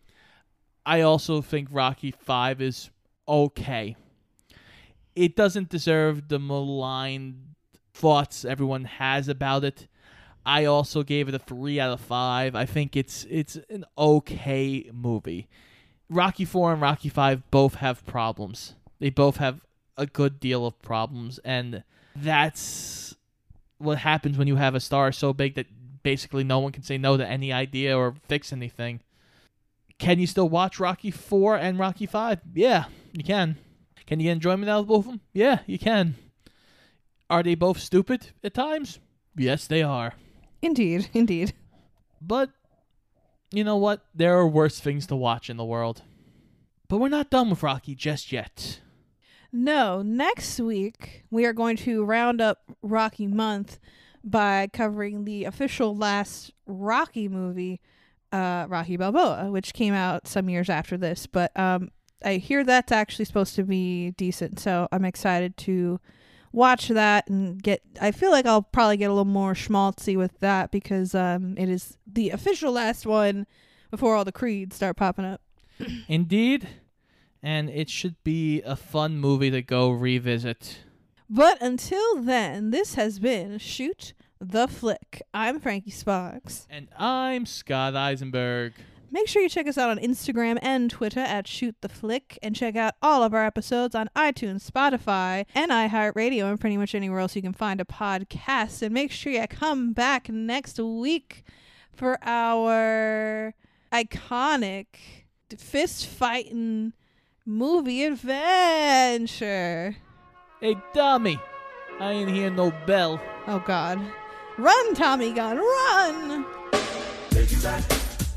[SPEAKER 2] also think Rocky 5 is okay. It doesn't deserve the maligned thoughts everyone has about it. I also gave it a 3 out of 5. I think it's an okay movie. Rocky 4 and Rocky 5 both have problems. They both have a good deal of problems, and that's what happens when you have a star so big that basically no one can say no to any idea or fix anything. Can you still watch Rocky 4 and Rocky 5? Yeah, you can. Can you get enjoyment out of both of them? Yeah, you can. Are they both stupid at times? Yes, they are.
[SPEAKER 1] Indeed.
[SPEAKER 2] But, you know what? There are worse things to watch in the world. But we're not done with Rocky just yet.
[SPEAKER 1] No, next week we are going to round up Rocky Month by covering the official last Rocky movie, Rocky Balboa, which came out some years after this. But I hear that's actually supposed to be decent, so I'm excited to watch that and I feel like I'll probably get a little more schmaltzy with that because it is the official last one before all the creeds start popping up.
[SPEAKER 2] Indeed, and it should be a fun movie to go revisit.
[SPEAKER 1] But until then, this has been Shoot the Flick. I'm Frankie Sparks.
[SPEAKER 2] And I'm Scott Eisenberg.
[SPEAKER 1] Make sure you check us out on Instagram and Twitter at Shoot the Flick, and check out all of our episodes on iTunes, Spotify, and iHeartRadio, and pretty much anywhere else you can find a podcast. And make sure you come back next week for our iconic fist-fighting movie adventure.
[SPEAKER 2] Hey, dummy. I ain't hear no bell.
[SPEAKER 1] Oh, God. Run, Tommy Gunn, run!
[SPEAKER 5] Take you back.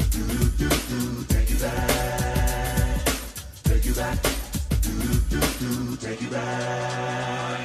[SPEAKER 5] Take you back. Take you back. Take you back.